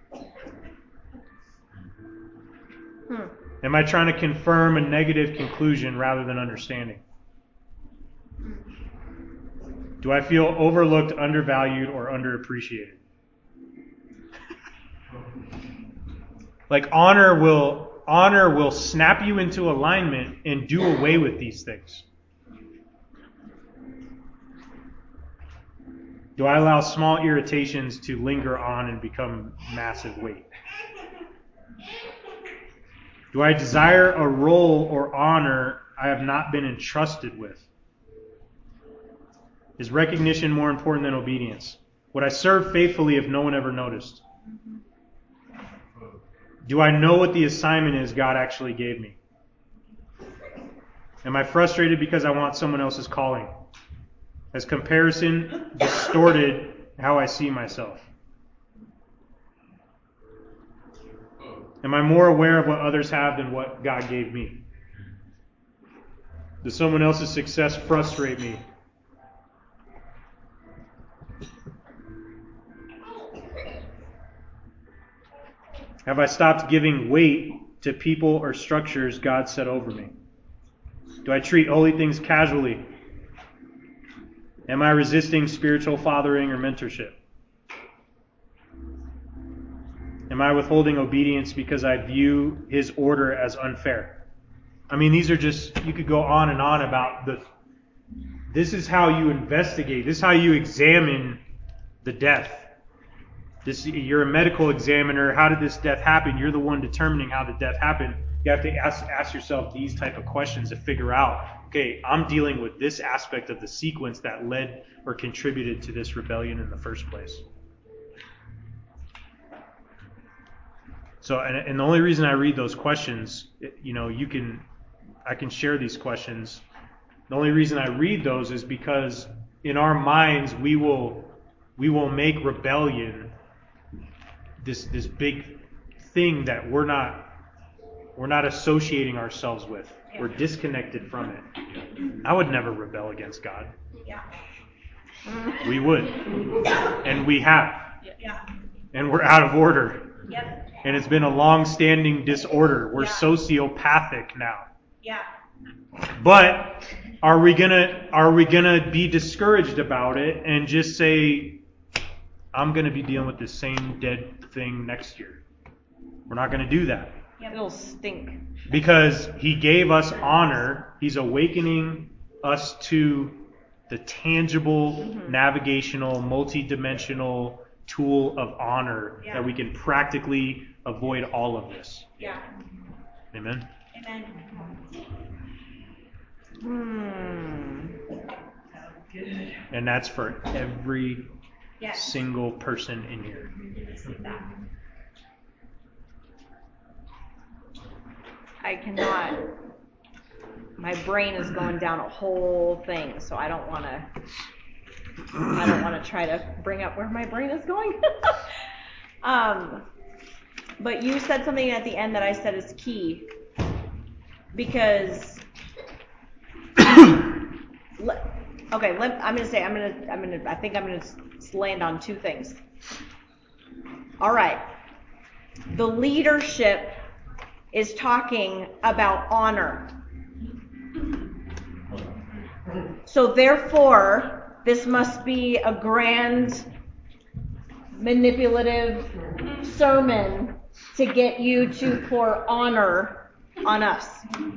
Speaker 4: Am I trying to confirm a negative conclusion rather than understanding? Do I feel overlooked, undervalued, or underappreciated? Like honor will snap you into alignment and do away with these things. Do I allow small irritations to linger on and become massive weight? Do I desire a role or honor I have not been entrusted with? Is recognition more important than obedience? Would I serve faithfully if no one ever noticed? Do I know what the assignment is God actually gave me? Am I frustrated because I want someone else's calling? Has comparison distorted how I see myself? Am I more aware of what others have than what God gave me? Does someone else's success frustrate me? Have I stopped giving weight to people or structures God set over me? Do I treat holy things casually? Am I resisting spiritual fathering or mentorship? Am I withholding obedience because I view His order as unfair? I mean, these are just, you could go on and on about this is how you investigate, this is how you examine the death. You're a medical examiner. How did this death happen? You're the one determining how the death happened. You have to ask yourself these type of questions to figure out, okay, I'm dealing with this aspect of the sequence that led or contributed to this rebellion in the first place. So, and the only reason I read those questions, I can share these questions. The only reason I read those is because in our minds we will make rebellion this big thing that we're not associating ourselves with. We're disconnected from it. I would never rebel against God.
Speaker 2: Yeah.
Speaker 4: We would. And we have.
Speaker 2: Yeah.
Speaker 4: And we're out of order.
Speaker 2: Yep.
Speaker 4: And it's been a long-standing disorder. We're sociopathic now.
Speaker 2: Yeah.
Speaker 4: But are we gonna be discouraged about it and just say, I'm gonna be dealing with the same dead thing next year? We're not gonna do that.
Speaker 3: It'll stink.
Speaker 4: Because He gave us honor. He's awakening us to the tangible, navigational, multi-dimensional tool of honor that we can practically avoid all of this.
Speaker 2: Yeah.
Speaker 4: Amen? And that's for every single person in here.
Speaker 3: I cannot. My brain is going down a whole thing, so I don't want to try to bring up where my brain is going. But you said something at the end that I said is key, because I think I'm gonna land on two things. All right, the leadership is talking about honor. So therefore, this must be a grand, manipulative sermon to get you to pour honor on us.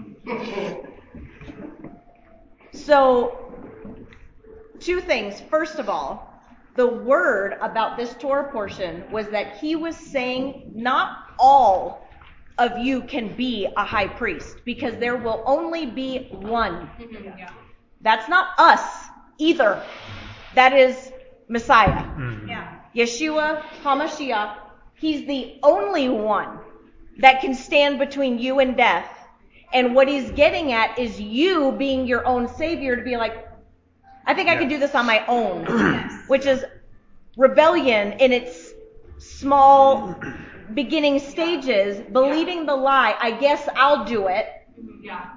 Speaker 3: So, two things. First of all, the word about this Torah portion was that He was saying not all of you can be a high priest, because there will only be one. That's not us either. That is Messiah. Yeshua HaMashiach. He's the only one that can stand between you and death. And what He's getting at is you being your own Savior, to be like, I think I could do this on my own, which is rebellion in its small beginning stages, believing the lie, I guess I'll do it.
Speaker 6: Yeah.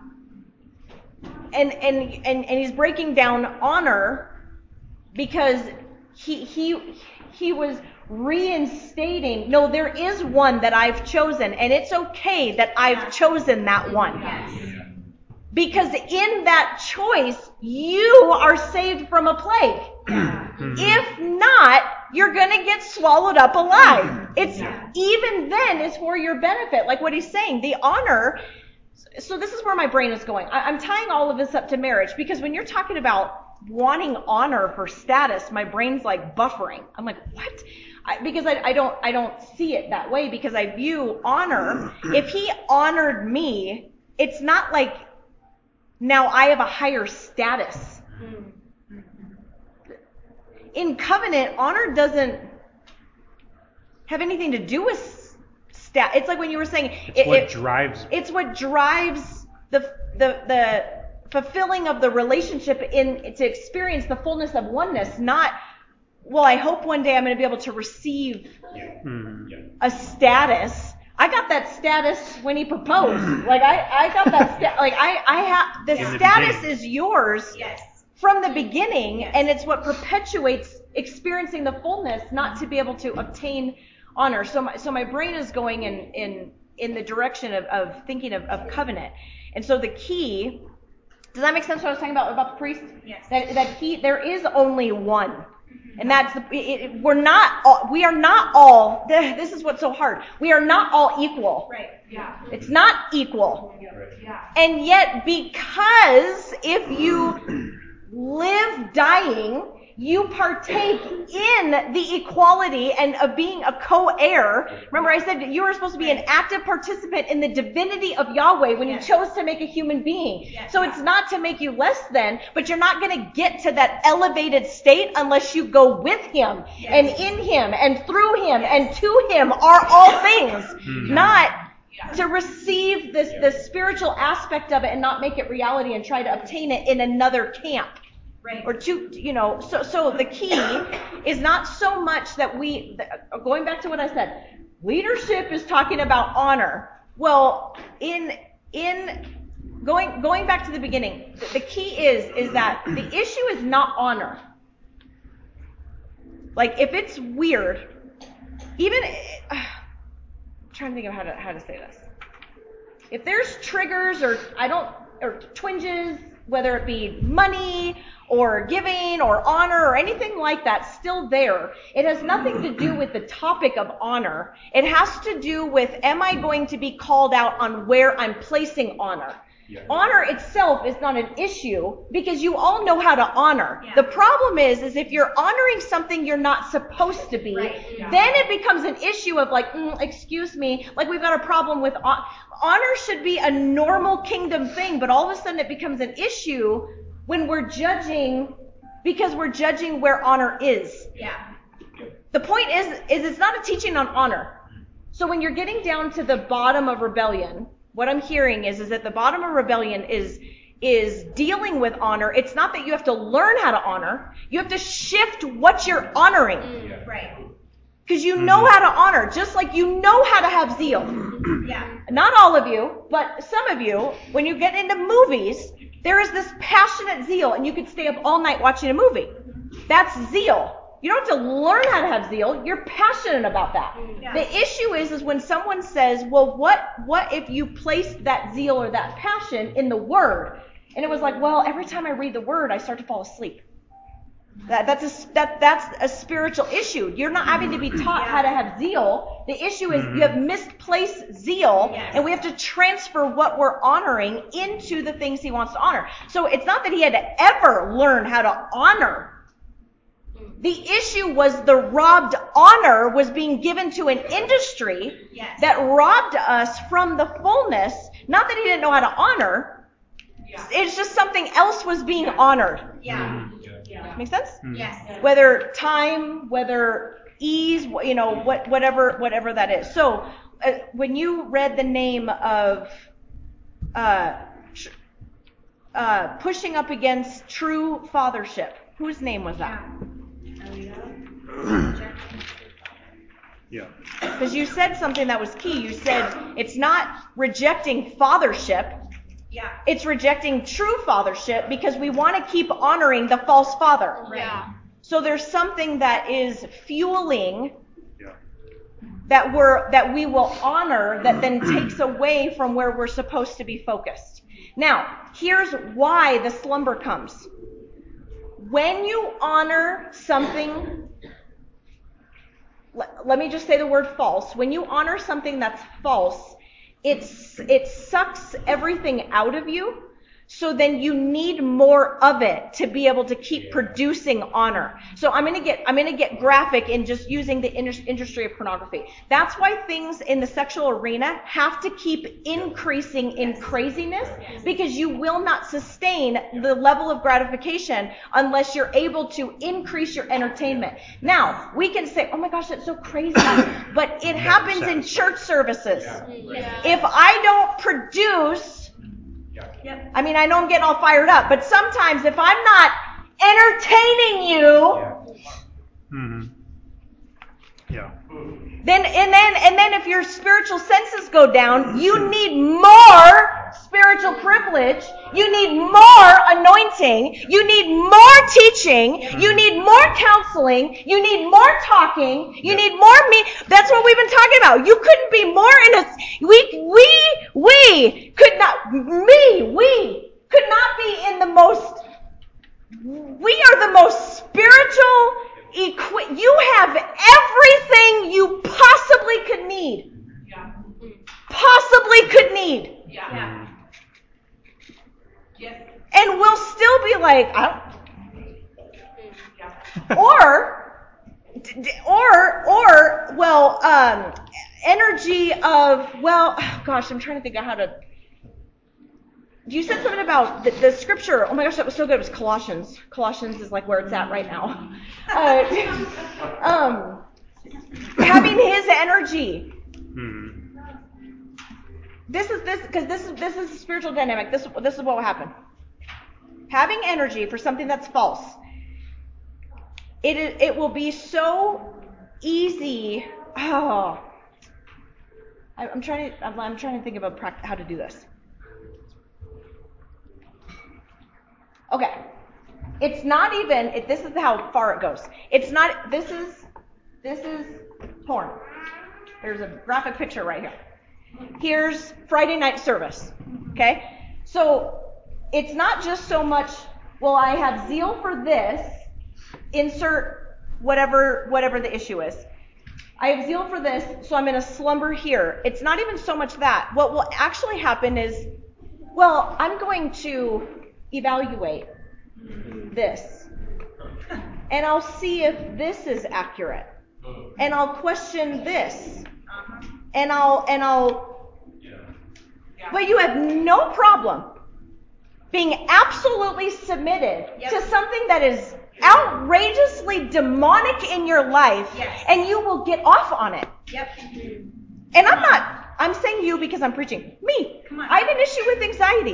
Speaker 3: And he's breaking down honor because he was reinstating, no, there is one that I've chosen, and it's okay that I've chosen that one. Because in that choice, you are saved from a plague. If not, you're going to get swallowed up alive. Even then, it's for your benefit. Like what he's saying, the honor. So this is where my brain is going. I'm tying all of this up to marriage, because when you're talking about wanting honor for status, my brain's like buffering. I'm like, what? Because I don't see it that way, because I view honor. If he honored me, it's not like now I have a higher status. In covenant, honor doesn't have anything to do with it's like when you were saying it's what drives the fulfilling of the relationship to experience the fullness of oneness, not, well, I hope one day I'm going to be able to receive a status. I got that status when he proposed. Like I got that like I have the status is yours from the beginning, and it's what perpetuates experiencing the fullness, not to be able to obtain honor. So my brain is going in the direction of thinking of covenant. And so the key, does that make sense what I was talking about the priest?
Speaker 6: Yes.
Speaker 3: That there is only one. And that's we are not all, this is what's so hard. We are not all equal.
Speaker 6: Right. Yeah.
Speaker 3: It's not equal.
Speaker 6: Yeah.
Speaker 3: And yet, because if you live dying, you partake in the equality and of being a co-heir. Remember, I said you were supposed to be an active participant in the divinity of Yahweh when you chose to make a human being. So it's not to make you less than, but you're not going to get to that elevated state unless you go with him and in him and through him and to him are all things. Not to receive the spiritual aspect of it and not make it reality and try to obtain it in another camp.
Speaker 6: Right.
Speaker 3: Or so the key is not so much that going back to what I said, leadership is talking about honor. Well, in going back to the beginning, the key is that the issue is not honor. Like if it's weird, even I'm trying to think of how to say this. If there's triggers or twinges, whether it be money or giving or honor or anything like that, still there. It has nothing to do with the topic of honor. It has to do with, am I going to be called out on where I'm placing honor? Honor itself is not an issue because you all know how to honor. The problem is if you're honoring something you're not supposed to be, then it becomes an issue of like, excuse me, like we've got a problem with honor should be a normal kingdom thing, but all of a sudden it becomes an issue when we're judging because we're judging where honor is. The point is it's not a teaching on honor. So when you're getting down to the bottom of rebellion, what I'm hearing is that the bottom of rebellion is dealing with honor. It's not that you have to learn how to honor. You have to shift what you're honoring.
Speaker 6: Right.
Speaker 3: Because you know how to honor, just like you know how to have zeal. Not all of you, but some of you, when you get into movies, there is this passionate zeal, and you could stay up all night watching a movie. That's zeal. You don't have to learn how to have zeal. You're passionate about that. The issue is when someone says, well, what if you placed that zeal or that passion in the Word? And it was like, well, every time I read the Word, I start to fall asleep. That's a spiritual issue. You're not having to be taught how to have zeal. The issue is you have misplaced zeal, and we have to transfer what we're honoring into the things he wants to honor. So it's not that he had to ever learn how to honor. The issue was the robbed honor was being given to an industry that robbed us from the fullness. Not that he didn't know how to honor. It's just something else was being honored. Make sense?
Speaker 6: Yes.
Speaker 3: Whether time, whether ease, whatever that is. So when you read the name of pushing up against true fathership. Whose name was that?
Speaker 4: Yeah.
Speaker 3: Because you said something that was key. You said it's not rejecting fathership.
Speaker 2: Yeah.
Speaker 3: It's rejecting true fathership because we want to keep honoring the false father.
Speaker 2: Right.
Speaker 3: So there's something that is fueling
Speaker 4: Yeah.
Speaker 3: that we will honor that then takes away from where we're supposed to be focused. Now, here's why the slumber comes. When you honor something, let me just say the word false. When you honor something that's false, it sucks everything out of you. So then you need more of it to be able to keep producing honor. So I'm gonna get graphic in just using the industry of pornography. That's why things in the sexual arena have to keep increasing in craziness, because you will not sustain the level of gratification unless you're able to increase your entertainment. Now, we can say, oh my gosh, that's so crazy, but it happens in church services. If I don't produce, I mean, I know I'm getting all fired up, but sometimes if I'm not entertaining you, then if your spiritual senses go down, you need more spiritual privilege, you need more anointing, you need more teaching, you need more counseling, you need more talking, you need more That's what we've been talking about. You couldn't be more in a we could not be in the most. We are the most spiritual. You have everything you possibly could need. Possibly could need. And we'll still be like, energy of, I'm trying to think of how to. You said something about the scripture. Oh my gosh, that was so good. It was Colossians. Colossians is like where it's at right now. Having his energy. This is a spiritual dynamic. This is what will happen. Having energy for something that's false. It will be so easy. Oh, I'm trying to think of how to do this. Okay, it's not even. This is how far it goes. It's not. This is porn. There's a graphic picture right here. Here's Friday night service. Okay, so it's not just so much. Well, I have zeal for this. Insert whatever the issue is. I have zeal for this, so I'm in a slumber here. It's not even so much that. What will actually happen is, I'm going to evaluate this, and I'll see if this is accurate, and I'll question this, and I'll. But you have no problem being absolutely submitted to something that is outrageously demonic in your life, and you will get off on it. And I'm saying you because I'm preaching. Me. I have an issue with anxiety.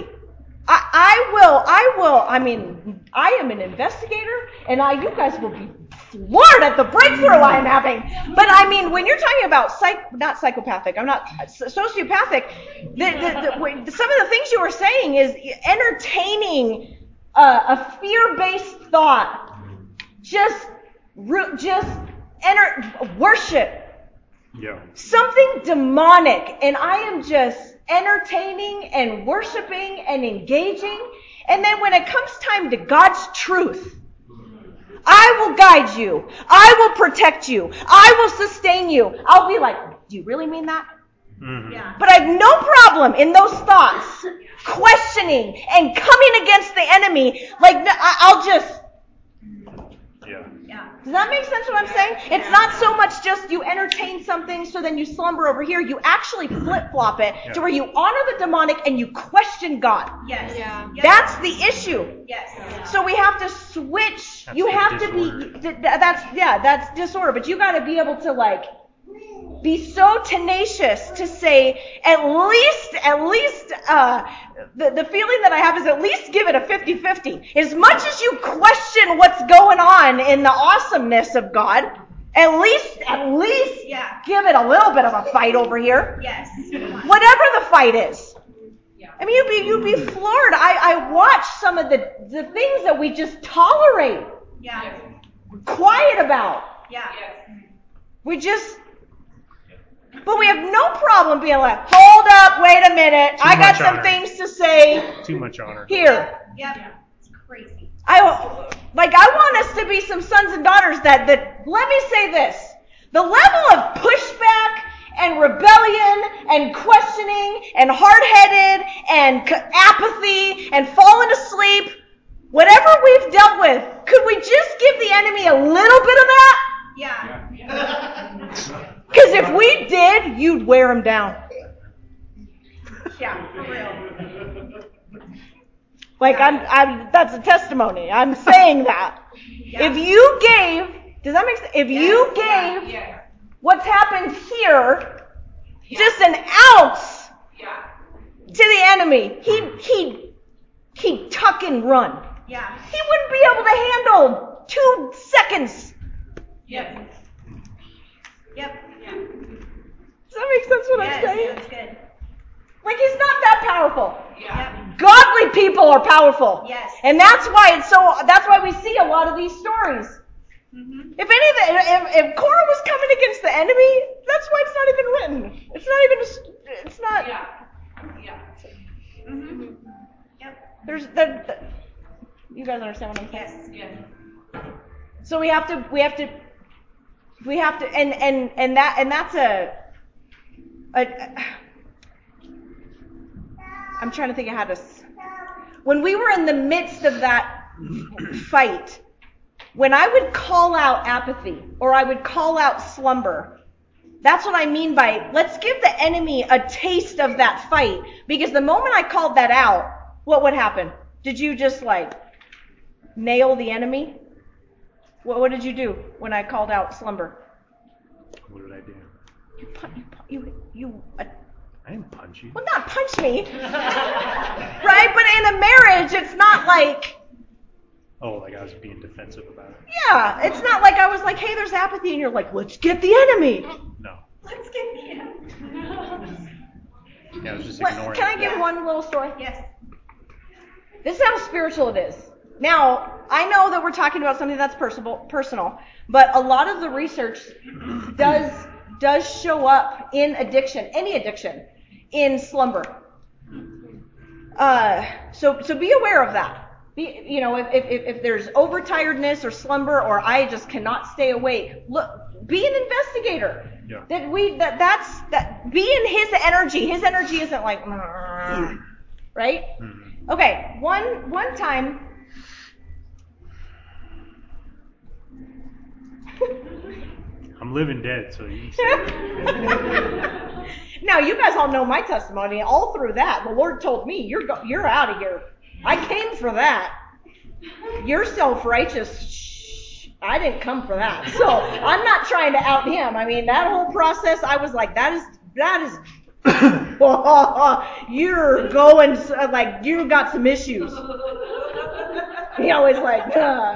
Speaker 3: I mean, I am an investigator, and you guys will be floored at the breakthrough I'm having. But I mean, when you're talking about not psychopathic, I'm not sociopathic. Some of the things you were saying is entertaining a fear-based thought. Just worship.
Speaker 4: Yeah.
Speaker 3: Something demonic, and I am just entertaining and worshiping and engaging. And then when it comes time to God's truth, I will guide you. I will protect you. I will sustain you. I'll be like, do you really mean that?
Speaker 4: Mm-hmm.
Speaker 3: But I have no problem in those thoughts questioning and coming against the enemy. Like, I'll just. Does that make sense what I'm saying? It's not so much just you entertain something so then you slumber over here. You actually flip-flop it to where you honor the demonic and you question God.
Speaker 2: Yes. Yeah.
Speaker 3: That's the issue.
Speaker 2: Yes.
Speaker 3: So we have to switch. You have to be. That's disorder. But you got to be able to be so tenacious to say, at least, the feeling that I have is at least give it a 50-50. As much as you question what's going on in the awesomeness of God, at least give it a little bit of a fight over here.
Speaker 2: Yes.
Speaker 3: Whatever the fight is. I mean, you'd be floored. I watch some of the things that we just tolerate.
Speaker 2: Yeah.
Speaker 3: Quiet about.
Speaker 2: Yeah.
Speaker 3: But we have no problem being like, hold up, wait a minute. I got some things to say.
Speaker 4: Too much honor.
Speaker 3: Here.
Speaker 2: Yep. It's crazy.
Speaker 3: I want us to be some sons and daughters that let me say this. The level of pushback and rebellion and questioning and hard-headed and apathy and falling asleep, whatever we've dealt with, could we just give the enemy a little bit of that?
Speaker 2: Yeah.
Speaker 3: Because if we did, you'd wear him down.
Speaker 2: Yeah, for real.
Speaker 3: Like that's a testimony. I'm saying that.
Speaker 2: Yeah.
Speaker 3: If you gave, does that make sense? If you gave what's happened here just an ounce to the enemy, he'd tuck and run.
Speaker 2: Yeah.
Speaker 3: He wouldn't be able to handle 2 seconds.
Speaker 2: Yep.
Speaker 3: Does that make sense what I'm saying?
Speaker 2: That's good.
Speaker 3: Like, he's not that powerful.
Speaker 2: Yep.
Speaker 3: Godly people are powerful.
Speaker 2: Yes.
Speaker 3: And that's why we see a lot of these stories.
Speaker 2: Mm-hmm.
Speaker 3: If Korah was coming against the enemy, that's why it's not even written. It's not.
Speaker 2: Mm-hmm. Yep.
Speaker 3: There's you guys understand what I'm saying?
Speaker 2: Yes.
Speaker 3: So we have to, and that's I'm trying to think of how to, when we were in the midst of that fight, when I would call out apathy or I would call out slumber, that's what I mean by let's give the enemy a taste of that fight. Because the moment I called that out, what would happen? Did you just nail the enemy? What did you do when I called out slumber?
Speaker 4: What did I do?
Speaker 3: You
Speaker 4: I didn't punch you.
Speaker 3: well, not punch me. Right? But in a marriage, it's not like,
Speaker 4: Oh, like I was being defensive about it.
Speaker 3: yeah, it's not like I was like, hey, there's apathy, and you're like, let's get the enemy.
Speaker 4: No.
Speaker 2: Let's get the enemy.
Speaker 4: Yeah, I was just ignoring
Speaker 3: Can I
Speaker 4: it.
Speaker 3: give one little story?
Speaker 2: Yes.
Speaker 3: This is how spiritual it is. Now, I know that we're talking about something that's personal, but a lot of the research does show up in addiction, any addiction, in slumber. So be aware of that. If there's overtiredness or slumber or I just cannot stay awake, look, be an investigator.
Speaker 4: Yeah.
Speaker 3: Be in his energy. His energy isn't like, right?
Speaker 4: Mm-hmm.
Speaker 3: Okay, one time.
Speaker 4: I'm living dead, so you can say
Speaker 3: Now, you guys all know my testimony. All through that, the Lord told me, you're out of here. I came for that. You're self-righteous. I didn't come for that. So I'm not trying to out him. I mean, that whole process, I was like, that is you're going, like, you got some issues. He always like,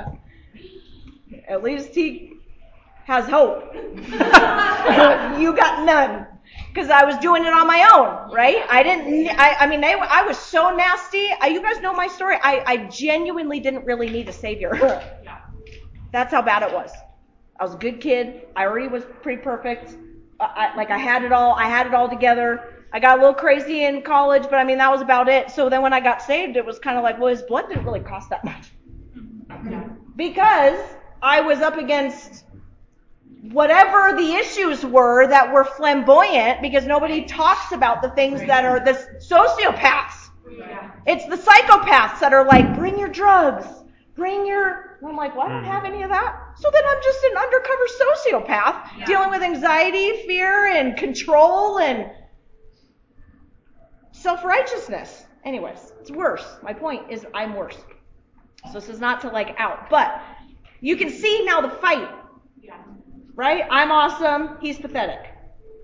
Speaker 3: at least he has hope. You got none. Because I was doing it on my own, right? I was so nasty. You guys know my story. I genuinely didn't really need a savior. That's how bad it was. I was a good kid. I already was pretty perfect. I had it all. I had it all together. I got a little crazy in college, but that was about it. So then when I got saved, it was kind of like, well, his blood didn't really cost that much. Because I was up against whatever the issues were that were flamboyant, because nobody talks about the things that are the sociopaths. Yeah. It's the psychopaths that are like, bring your drugs, and I'm like, well, I don't have any of that. So then I'm just an undercover sociopath dealing with anxiety, fear, and control, and self-righteousness. Anyways, it's worse. My point is I'm worse. So this is not to out, but you can see now the fight. Right? I'm awesome. He's pathetic.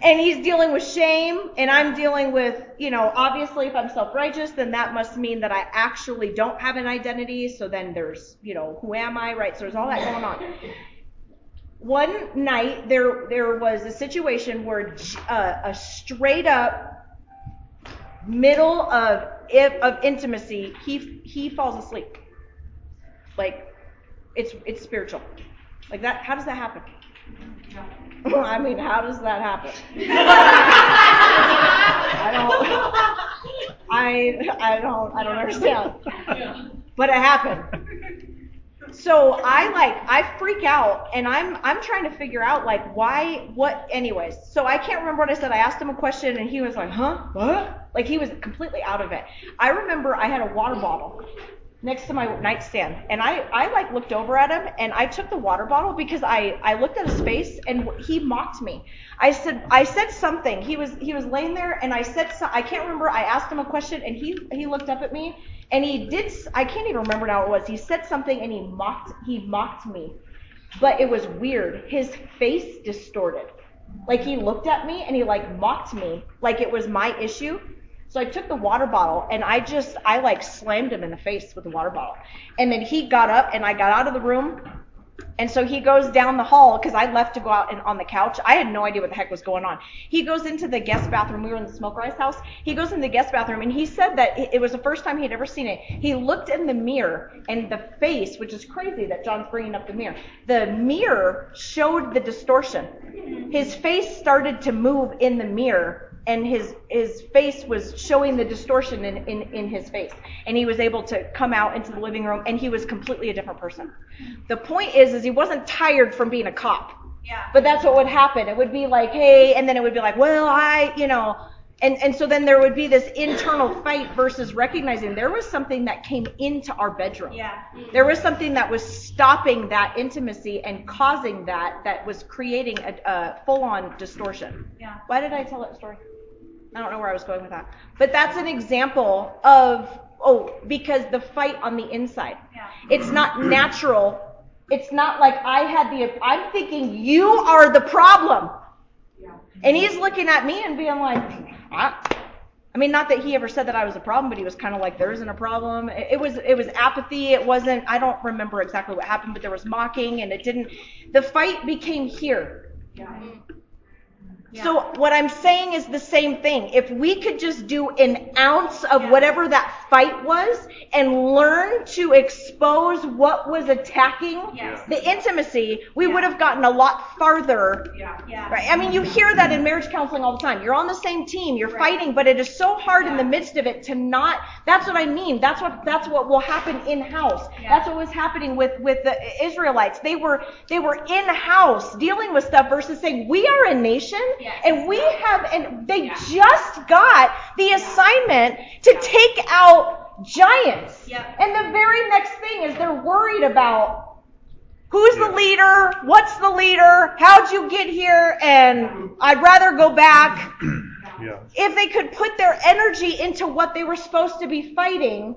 Speaker 3: And he's dealing with shame, and I'm dealing with, obviously if I'm self-righteous, then that must mean that I actually don't have an identity. So then there's, who am I, right? So there's all that going on. One night, there was a situation where a straight up middle of intimacy, he falls asleep. Like, it's spiritual. Like that, how does that happen? I mean, how does that happen? I don't understand. But it happened. So I freak out, and I'm trying to figure out anyways. So I can't remember what I said. I asked him a question, and he was like, huh? What? Like he was completely out of it. I remember I had a water bottle next to my nightstand, and I looked over at him, and I took the water bottle because I looked at his face, and he mocked me. I said something. He was laying there, and I can't remember. I asked him a question, and he looked up at me, and I can't even remember now what it was. He said something, and he mocked me, but it was weird. His face distorted, like he looked at me, and he mocked me, like it was my issue. So I took the water bottle, and I slammed him in the face with the water bottle. And then he got up, and I got out of the room. And so he goes down the hall, because I left to go out on the couch. I had no idea what the heck was going on. He goes into the guest bathroom. We were in the Smoke Rise house. He goes in the guest bathroom, and he said that it was the first time he'd ever seen it. He looked in the mirror, and the face, which is crazy that John's bringing up the mirror showed the distortion. His face started to move in the mirror, and his face was showing the distortion in his face. And he was able to come out into the living room, and he was completely a different person. The point is he wasn't tired from being a cop.
Speaker 2: Yeah.
Speaker 3: But that's what would happen. It would be like, hey, and then it would be like, well, and so then there would be this internal fight versus recognizing there was something that came into our bedroom.
Speaker 2: Yeah.
Speaker 3: There was something that was stopping that intimacy and causing that was creating a full-on distortion.
Speaker 2: Yeah.
Speaker 3: Why did I tell that story? I don't know where I was going with that. But that's an example of, because the fight on the inside.
Speaker 2: Yeah.
Speaker 3: It's not natural. It's not like I'm thinking you are the problem.
Speaker 2: Yeah.
Speaker 3: And he's looking at me and being like, I mean, not that he ever said that I was a problem, but he was kind of like, there isn't a problem. It was apathy. It wasn't, I don't remember exactly what happened, but there was mocking, and the fight became here.
Speaker 2: Yeah.
Speaker 3: So what I'm saying is the same thing. If we could just do an ounce of whatever that fight was and learn to expose what was attacking the intimacy, we would have gotten a lot farther.
Speaker 2: Yeah.
Speaker 3: Right? I mean, you hear that in marriage counseling all the time. You're on the same team. You're fighting, but it is so hard in the midst of it to not. That's what I mean. That's what will happen in-house.
Speaker 2: Yeah.
Speaker 3: That's what was happening with the Israelites. They were in-house dealing with stuff versus saying, we are a nation.
Speaker 2: Yes.
Speaker 3: And they just got the assignment to take out giants.
Speaker 2: Yep.
Speaker 3: And the very next thing is they're worried about who's the leader, what's the leader, how'd you get here, and I'd rather go back.
Speaker 4: Yeah.
Speaker 3: If they could put their energy into what they were supposed to be fighting,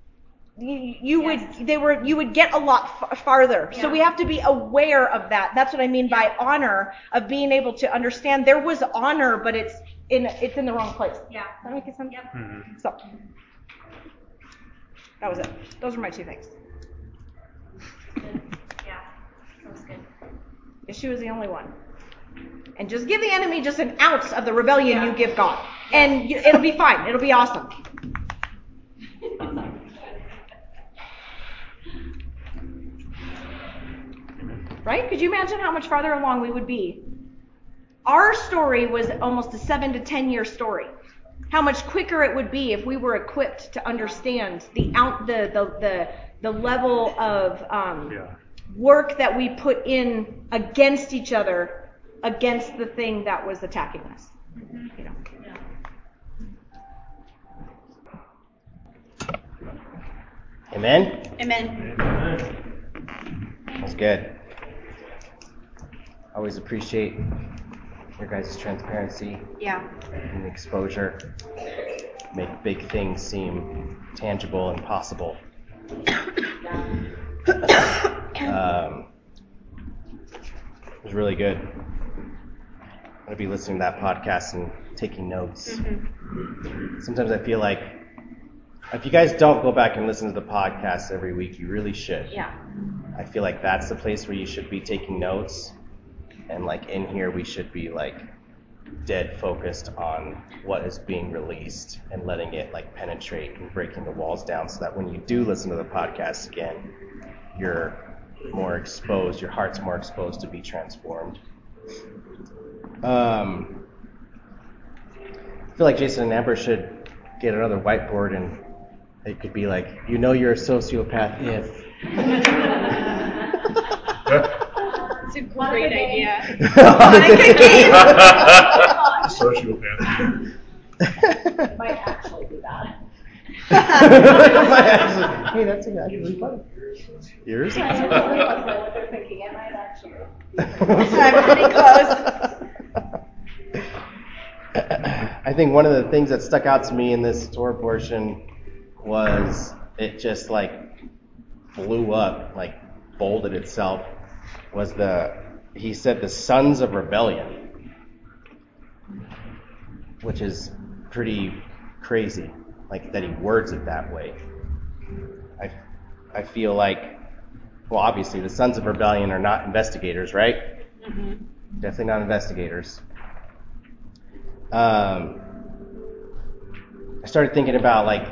Speaker 3: you would get a lot farther.
Speaker 2: Yeah.
Speaker 3: So we have to be aware of that. That's what I mean by honor, of being able to understand there was honor, but it's in the wrong place.
Speaker 2: Yeah.
Speaker 3: Does that make sense?
Speaker 2: Yep.
Speaker 4: Mm-hmm.
Speaker 3: So that was it. Those were my 2 things.
Speaker 2: Yeah. That was good.
Speaker 3: She was the only one. And just give the enemy just an ounce of the rebellion you give God, and it'll be fine. It'll be awesome. Right? Could you imagine how much farther along we would be? Our story was almost a 7 to 10 year story. How much quicker it would be if we were equipped to understand the level of work that we put in against each other, against the thing that was attacking us. You know.
Speaker 6: Amen?
Speaker 2: Amen.
Speaker 6: That's good. I always appreciate your guys' transparency
Speaker 2: Yeah.
Speaker 6: and exposure. Make big things seem tangible and possible. It was really good. going to be listening to that podcast and taking notes. Sometimes I feel like if you guys don't go back and listen to the podcast every week, you really should.
Speaker 2: Yeah.
Speaker 6: I feel like that's the place where you should be taking notes. And like in here, we should be like dead focused on what is being released and letting it like penetrate and breaking the walls down, so that when you do listen to the podcast again, you're more exposed, your heart's more exposed to be transformed. I feel like Jason and Amber should get another whiteboard, and it could be like, you know you're a sociopath if.
Speaker 1: It's a great idea.
Speaker 4: Sociopath.
Speaker 3: Might actually do that.
Speaker 6: Hey, that's actually funny. Yours?
Speaker 3: I don't know what they're thinking. It might actually.
Speaker 2: I'm pretty close.
Speaker 6: I think one of the things that stuck out to me in this Torah portion was it just like blew up, like folded itself, was he said the sons of rebellion, which is pretty crazy, like that he words it that way. I feel like, well, obviously the sons of rebellion are not investigators, right? Definitely not investigators. I started thinking about like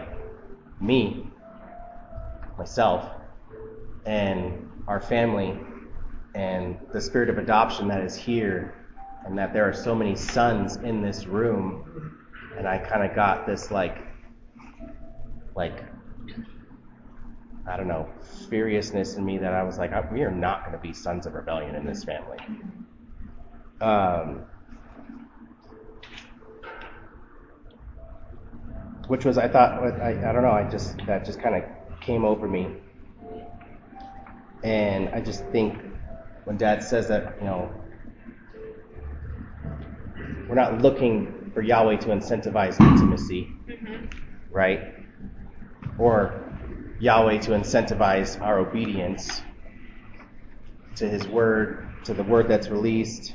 Speaker 6: myself, and our family, and the spirit of adoption that is here, and that there are so many sons in this room, and I kind of got this like I don't know, furiousness in me that I was like, we are not going to be sons of rebellion in this family. Which was, I thought, I don't know, that just kind of came over me. And I just think when Dad says that, you know, we're not looking for Yahweh to incentivize intimacy, right? Or Yahweh to incentivize our obedience to His word, to the word that's released.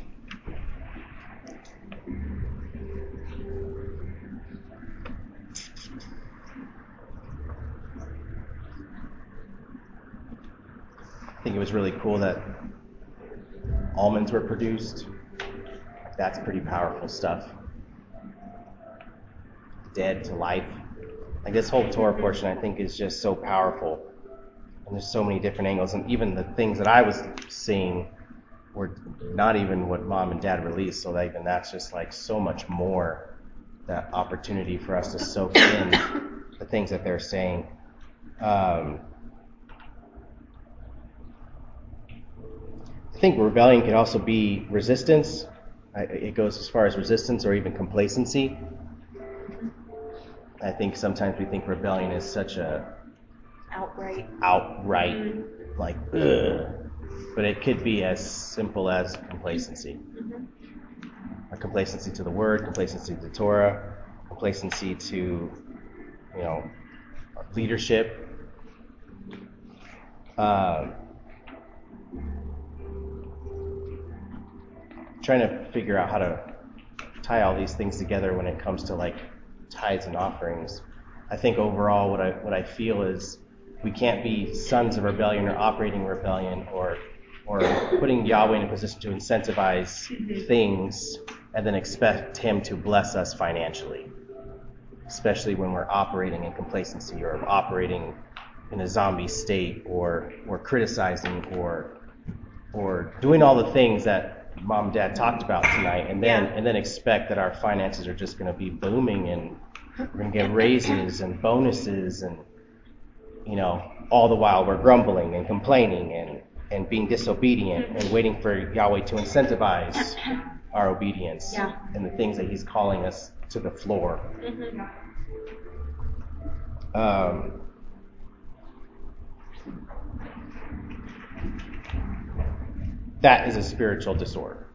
Speaker 6: I think it was really cool that almonds were produced. That's pretty powerful stuff. Dead to life. Like this whole Torah portion, I think, is just so powerful. And there's so many different angles. And even the things that I was seeing were not even what Mom and Dad released. So that even that's just like so much more, that opportunity for us to soak in the things that they're saying. I think rebellion can also be resistance. It goes as far as resistance or even complacency. I think sometimes we think rebellion is such a outright, like, ugh. But it could be as simple as complacency. A complacency to the word, complacency to the Torah, complacency to, you know, leadership. Trying to figure out how to tie all these things together when it comes to like tithes and offerings. I think overall what I feel is we can't be sons of rebellion or operating rebellion or putting Yahweh in a position to incentivize things and then expect Him to bless us financially, especially when we're operating in complacency or operating in a zombie state or criticizing or doing all the things that Mom and Dad talked about tonight, and then expect that our finances are just going to be booming and we're going to get raises and bonuses, and you know, all the while we're grumbling and complaining and being disobedient and waiting for Yahweh to incentivize our obedience and the things that He's calling us to the floor. That is a spiritual disorder,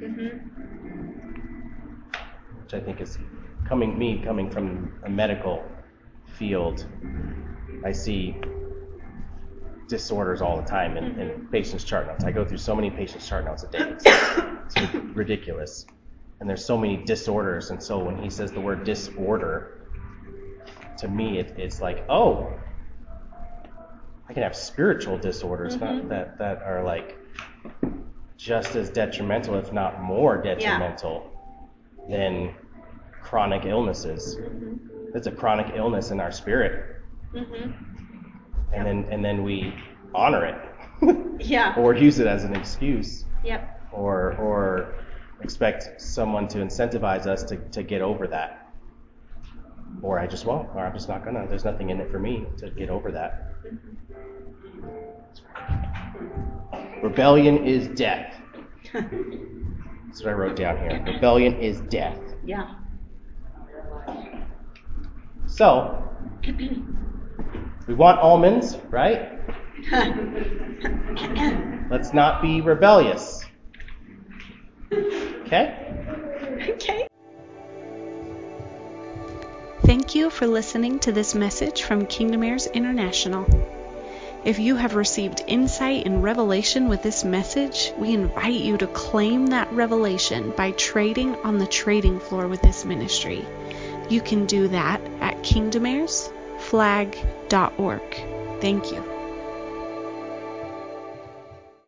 Speaker 6: which I think is coming from a medical field. I see disorders all the time in patients' chart notes. I go through so many patients' chart notes a day. It's ridiculous. And there's so many disorders. And so when he says the word disorder, to me, it's like, oh, I can have spiritual disorders that are like just as detrimental, if not more detrimental, than chronic illnesses. It's a chronic illness in our spirit, and then we honor it, or use it as an excuse, or expect someone to incentivize us to get over that, or I just won't, or I'm just not gonna. There's nothing in it for me to get over that. Rebellion is death. That's what I wrote down here. Rebellion is death.
Speaker 2: Yeah.
Speaker 6: So, we want almonds, right? Let's not be rebellious. Okay?
Speaker 2: Okay.
Speaker 1: Thank you for listening to this message from Kingdom Heirs International. If you have received insight and revelation with this message, we invite you to claim that revelation by trading on the trading floor with this ministry. You can do that at kingdomheirsflag.org. Thank you.